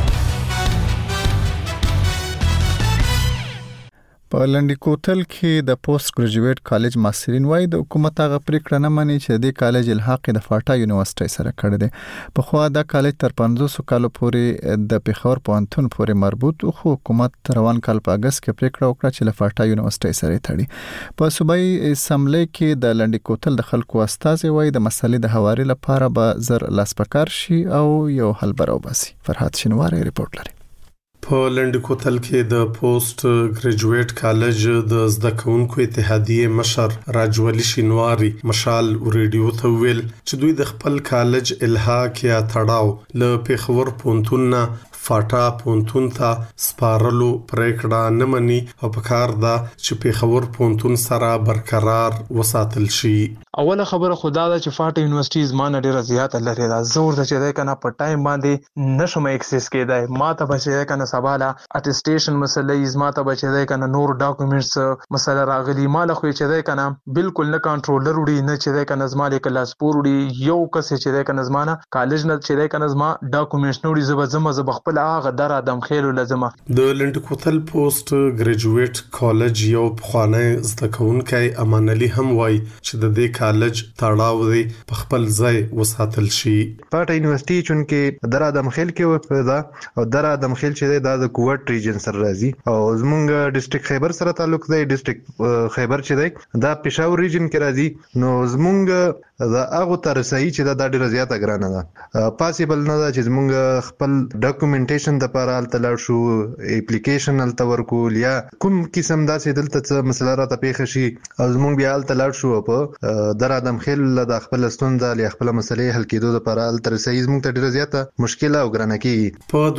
په لنډی کوتل کې د پوسټ ګریجویټ کالج محصلین وای د حکومت هغه پریکړه نه مني چې د کالج الحاق د فاټا یونیورسيټي سره کړی دی. په خو دا کالج تر 500 کالو پورې د پیښور پوهنتون پورې مربوط خو حکومت روان کال په اگست کې پریکړه وکړه چې د فاټا یونیورسيټي سره تړي. په صوبایي اسمبلی کې د لنډی کوتل د خلکو استازي وای د مسلې د حواري لپاره به زر لاسپکار شي او یو حل براوباسي. فرحات شینواری ریپورت لري. په لنډ کوتل کې د پوسټ ګریجویټ کالج د زده کوونکو اتحادیه مشر راجولی شینواری مشال ریډیو ته ویل چې دوی د خپل کالج الحاق یا تړاو له پیښور پونتون فاټا پونتون ته سپارلو پریکړه نه مني او په کار ده چې پیښور پونتون سره برقرار وساتل شي. اوله خبره خدا ده چې فاټا یونیورسيټي زمانه ډیره زیاته لري دا زور د چې ده کنه په ټایم باندې نشم اکسس کېدای ما ته بچي کنه سباله اټیسټیشن مسلې زما ته بچي ده کنه نور ډاکومېنټس مسله راغلي مال خو چې ده کنه بالکل نه کنټرولر وړي نه چې ده کنه زما لیک لاس پور وړي یو کس چې ده کنه زمانه کالج نه چې ده کنه زما ډاکومېنټس نوړي زما خپل هغه در ادم خیلو لازمه. د لنډ کوتل پوسټ ګریجویټ کالج یو پخوانی زده کوونکی امان علي هم وای چې د دې کالج تړاو دی په خپل ځای وساتل شي. فاټا یونیورسيټي چونکه در ادم خیل کې وپدا او در ادم خیل چې د کوټ ریجن سره راځي او زمونږ ډیسټریکټ خیبر سره تعلق دی. ډیسټریکټ خیبر چې دی دا پېښور ریجن کې راځي نو زمونږ دا هغه ترسایي چې دا ډیره زیاته ګرانه ده. پاسیبل نه ده چې زمونږ خپل ډاکومېنټیشن د لپاره التلار شو اپلیکیشن التورکول یا کوم قسم داسې دلته څه مسله راته پیښ شي او زمونږ بیا التلار شو په در ادم خیل د خپل ستونزه ل خپل مسلې حل کېدو لپاره الترسایي زمونږ ته ډیره زیاته مشکله او ګرانه کیږي. په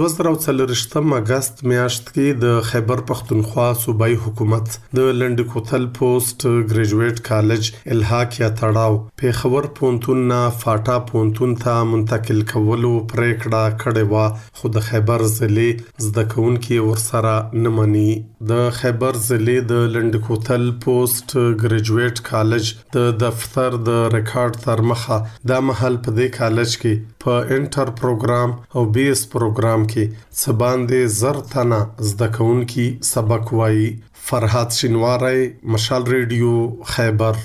2023 اگست میاشت کې د خیبر پختونخوا صوبایي حکومت د لنډ کوتل پوسټ ګریجویټ کالج الحاق یا تړاو پیښور پونتون نه فاټا پونتون ته منتقل کولو پریکړه کړې و خو د خیبر ضلع زده کوونکي ورسره نه مني. د خیبر ضلع د لنډ کوتل پوسټ ګریجویټ کالج د دفتر د ریکارډ تر مخه د محل په دې کالج کې په انټر پروګرام او بیس پروګرام کې سباندې زر تنه زده کوونکي سبق وایي. فرحات شینواری مشال ریډیو خیبر.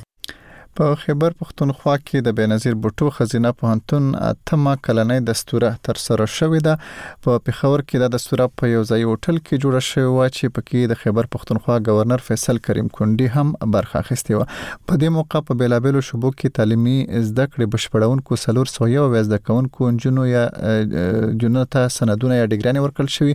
په خیبر پختونخوا کې د بنظیر بوټو خزینه پوهنتون اتمه کلنۍ دستوره تر سره شوې ده. په پیښور کې د دستوره په یو ځای هوټل کې جوړه شوې و چې پکې د خیبر پختونخوا گورنر فیصل کریم کونډي هم برخه اخیستې و. په دې موقع په بیلابېلو شوبو کې تعلیمي زده کړې بشپړونکو 301 زده کوونکو جنونو ته سندونه یا ډیګرانې ورکړل شوې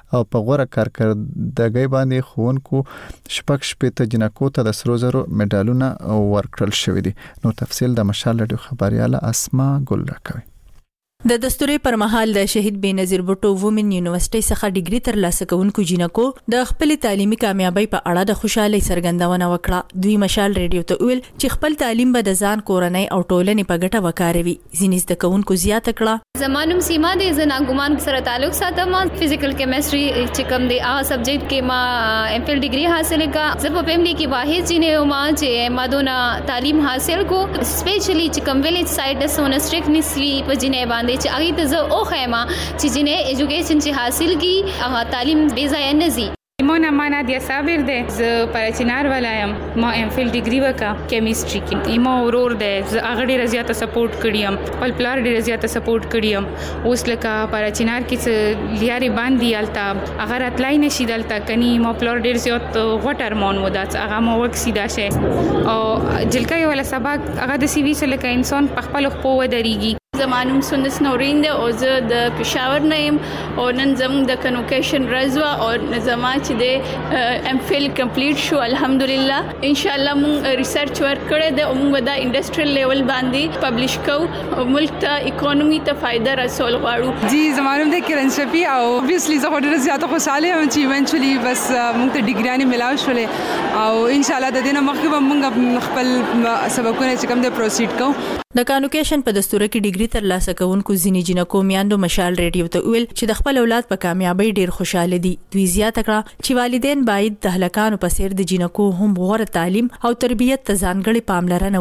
او په غوړه کارکردګۍ باندې ښوونکو شپږ شپېته جنکو ته د سرو زرو میډالونه ورکړل شوې دي. نو تفصیل د مشال رادیو خبرياله اسما ګل راکوي. د دستوري پر مهال د شهید بېنظیر بوټو وومن یونیورسيټي څخه ډیګري ترلاسه کوونکو جنکو د خپل تعلیمي کامیابی په اړه د خوشحالي څرګندونه وکړه. دوی مشال ریډیو ته ویل چې خپل تعلیم به د ځان کورنۍ او ټولنې په ګټه وکاروي. ځینې زده کوونکو زیاته کړه زمانم سیما د زناګومان سره تعلق ساتم. فزیکل کیمستري چې کوم دی هغه سبجیکټ کې ما ام فل ډیګري حاصل کړه. زه په فیملی کې واحد جنې ما چې مادونه تعلیم حاصل کو سپیشلی چې کوم ویلیج سایډ سونه سټریکټنس وی په جنې باندې چې هغه ته زه او خیمه چې جنې ایجوکیشن چې حاصل کی هغه تعلیم بے ځای نه زی. مونه معنا د صابر ده ز پر چنار ولایم ما ام فل ډیګري وکا کیمستري کې ما ورور ده ز هغه ډیره زیاته سپورټ کړیم خپل پلار ډیره زیاته سپورټ کړیم. اوس لکه پر چنار کې لیاري باندې التا اگر اتلای نشي دلته کني ما پلار ډیر زیات غټر مون ودات هغه ما وک سیدا شه او جلکای ولا سبق هغه د سی وی سره لکه انسان په خپل خپل ودرېږي. زمانم سندس نورین ده او زه د پېښور نه يم او نن زموږ د کنوکیشن رضوا او نظام چې د ام فل کمپلیټ شو الحمدلله. ان شاء الله مون ریسرچ ورک کړی ده او موږ د انډستریل لیول باندې پبلش کوو او ملک ته اکانومي ته فائدہ رسول غواړو. جی زمانم د کرن شفی او obviously زه ډېر زیات خوشاله یم چې ایونچولی بس موږ ته ډیګریانې ملاو شولې او ان شاء الله د دې نه مخکې به موږ خپل سبقونه چې کوم د پروسیډ کوو. د کانوکیشن په دستور کې ډیګري ترلاسه کوونکو ځینې جنکو میاندو مشال ریډیو ته ویل چې د خپل اولاد په کامیابی ډیر خوشاله دي. دوی زیاته کړه چې والدین باید د هلکانو په څیر د جنکو هم غوړه تعلیم او تربیت ته ځانګړې پاملرنه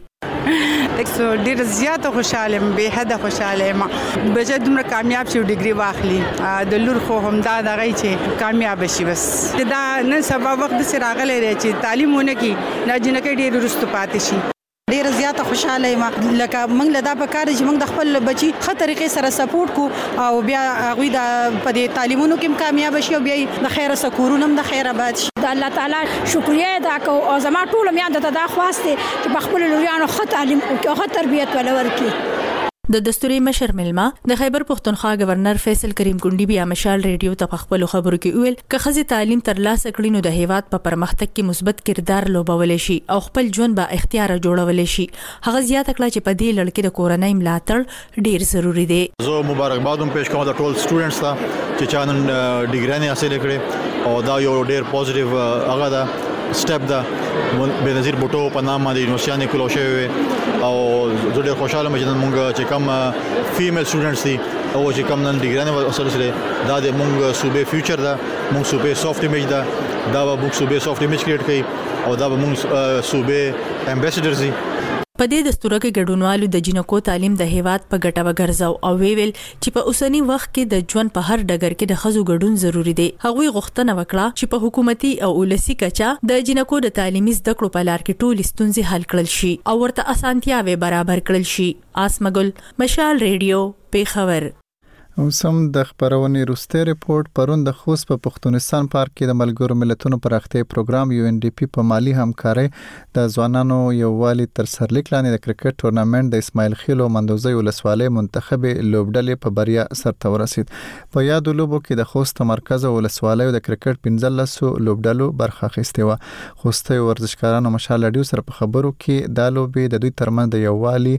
وکړي. ډیر زیاته خوشاله یم به حد خوشاله یم بچا دومره کامیاب شي ډیګري واخلي د لور خو هم دا دغه چې کامیاب شي. بس دا نن سبا وخت سره راغلی چې تعلیمونه کې نه جنکې ډیر رستو پاتې شي. ډیر زیاته خوشاله یم لکه موږ له دا په کار چې موږ د خپل بچي ښه طریقې سره سپورټ کو او بیا هغه د په دې تعلیمونو کې کامیاب شي او بیا د خیره سکورونه د خیره باد شي. د الله تعالی شکریا ادا کو او زما ټول میاند ته دا خواسته چې په خپل لوريانو ښه تعلیم او ښه تربیت ولور کی. د دستوري مشر ملما د خیبر پښتونخوا گورنر فیصل کریم کونډي بیا مشال ریډیو ته خپل خبرو کې ویل ک خزي تعلیم ترلاسه کړي نو د هیواد په پرمختګ کې مثبت کردار لوبول شي او خپل ژوند به اختیار جوړول شي. هغه زیاته کړه چې په دې لړ کې د کورنۍ ملاتړ ډیر ضروری دی. زه مبارکباد هم پېښ کوم د ټول سټوډنټس ته چې چانن ډیګري حاصل کړي او دا یو ډیر پوزټیو هغه دا سټپ دا بېنظیر بوټو په نام باندې یونیورسيټي کولو شوی او زه ډېر خوشاله یم چې موږ چې کوم فیمیل سټوډنټس دي او چې کوم نن ډیګري وصل سره دا د موږ صوبې فیوچر دا موږ صوبې سافټ ایمیج دا موږ صوبې سافټ ایمیج کریټ کړي او دا موږ صوبې امبیسډرز دي. په دې دستور کې ګډونوالو د جنکو تعلیم د هیواد په ګټه وګرځاو او ویل چې په اوسنی وخت کې د ژوند په هر ډګر کې د خزو ګډون ضروری دی. هغوی غوښتنه وکړه چې په حکومتي او ولسی کچا د جنکو د تعلیمي زده کړو په لار کې ټول ستونزې حل کړل شي او ورته اسانتیاوې برابر کړل شي. آسمګل مشال ریډیو پیښور. او سم د خبرونې روسته ریپورت پرون د خوست په پښتونستان پارک کې د ملګرو ملتونو پراختیا پروګرام UNDP په مالی همکارۍ د ځوانانو یووالي تر سرلیک لاندې د کرکټ ټورنامنت د اسماعیل خیل او مندوزي ولسوالۍ منتخب لوبډلې په بریا سرته ورسید. په یادو لوبو کې د خوست مرکز ولسوالۍ د کرکټ 15 لوبډلو برخه اخیستې و. خوستي ورزشکارانو مشال اډیو سره په خبرو کې د لوبې د دوی ترمنځ د یووالي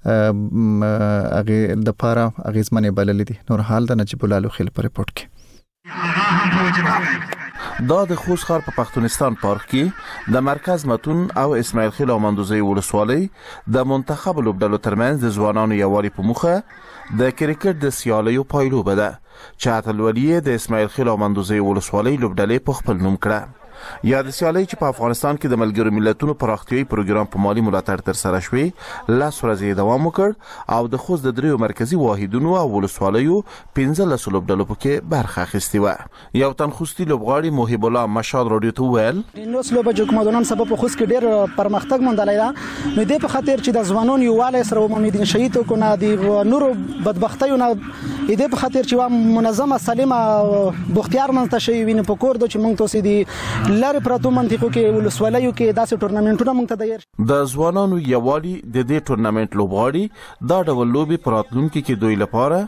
اغه د پاره اغیزمنې بللې دي. نور حال د نجیب الله لوخیل په ریپورت کې. دا د خوست ښار په پښتونستان پارک کې د مرکز متون او اسماعیل خیل او مندوزي ولسوالۍ د منتخب لوبډلو ترمنځ د ځوانانو یووالي په مخه د کرکټ د سیالیو پایلوبه ده چې اتلولي د اسماعیل خیل او مندوزي ولسوالۍ لوبډلې په خپل نوم کړه. یا د سیالۍ چې په افغانستان کې د ملګرو ملتونو پراختیايي پروګرام په مالی ملاتړ تر سره شوی لاس ورځې دوام وکړ او د خوست د دریو مرکزی واحدونو او ولسوالیو 15 لوبډلو پکې برخه اخیستې و. یو تن خوستي لوبغاړي محب الله مشال رادیو ته ویل نو سلوب جوکمدونن سبب په خوست کې ډېر پرمختګ موندلای دا نو دې په خاطر چې د ځوانانو یواله سره امیدین شهید کو نه دی نور بدبختیونه دې په خاطر چې منظمه سالمه بوختیار منځ شي ویني په کور د چې مونږ توسې دي لاره پراتو منطقو کې ولسوالیو کې داسې ټورنمنټونه موږ ته دایر د ځوانانو یوالي د دې ټورنمنت لوبغاړي دا ډول لوبي پراتلونکو کې دوی لپاره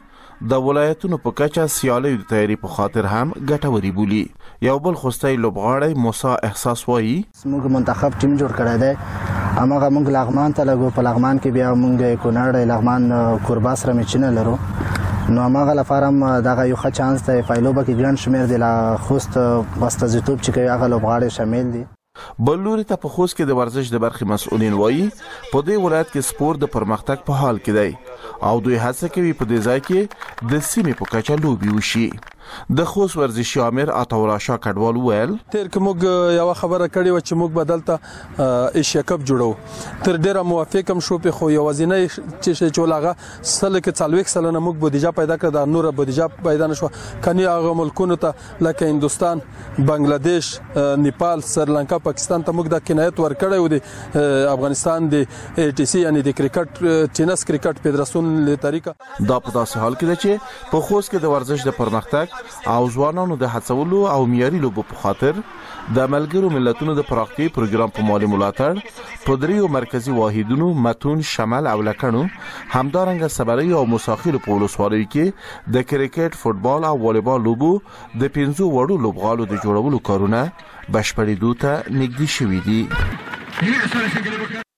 د ولایتونو په کچه سیالي د تیاری په خاطر هم ګټوري بولی. یو بل خوستای لوبغاړی موسی احساس وایي موږ منتخب ټیم جوړ کړی دی. امغه موږ لغمان ته لګو، په لغمان کې بیا موږ کونړ لغمان کوربا سره میچنه لرو. نو هغه لپاره دغه یو ښه چانس دی. فایلوبه کې ګران شمیر دی لا خوست واستازیتوب چې کوي هغه لوبغاړي شامل دي. بلوري ته په خوست کې د ورزش د برخې مسؤلین وایي په دې ولایت کې سپورت د پرمختګ په حال کې دی او دوی هڅه کوي په دې ځای کې د سیمې په کچه لوبي وشي. د خوست ورزشي امیر عطاالله شاه کډوال ویل تیر کې موږ یو خبره کړې و چې موږ بدلته ایشیا کپ جوړو. تر ډیره موافقم شو په خو یو وزینه چې چولاغه سل کې څلويک سل نه موږ بودیجه پیدا کړ، د نور بودیجه پیدا نشو. کني هغه ملکونو ته لکه هندستان، بنگلاديش، نیپال، سریلانکا، پاکستان ته موږ د کنایت ور کړی و. د افغانستان د ټي سي یعنی د کرکټ ټینس کرکټ فدراسیون له طریقه دا په تاسو حال کې چې په خوست کې د ورزش د پرمختګ او ځوانانو د هڅولو او معیاري لوبو په خاطر د ملګرو ملتونو د پراختي پروګرام په مالي ملاتړ په دریو مرکزی واحدونو متون، شمال او لکڼو همدارنګه صبري او مساخیر په ولسوالۍ کې د کرکټ، فوتبال او والیبال لوبو د 15 وړو لوبغالو د جوړولو کارونه بشپړېدو ته نږدې شوي دي.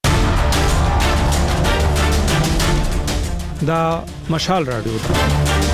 دا مشال رادیو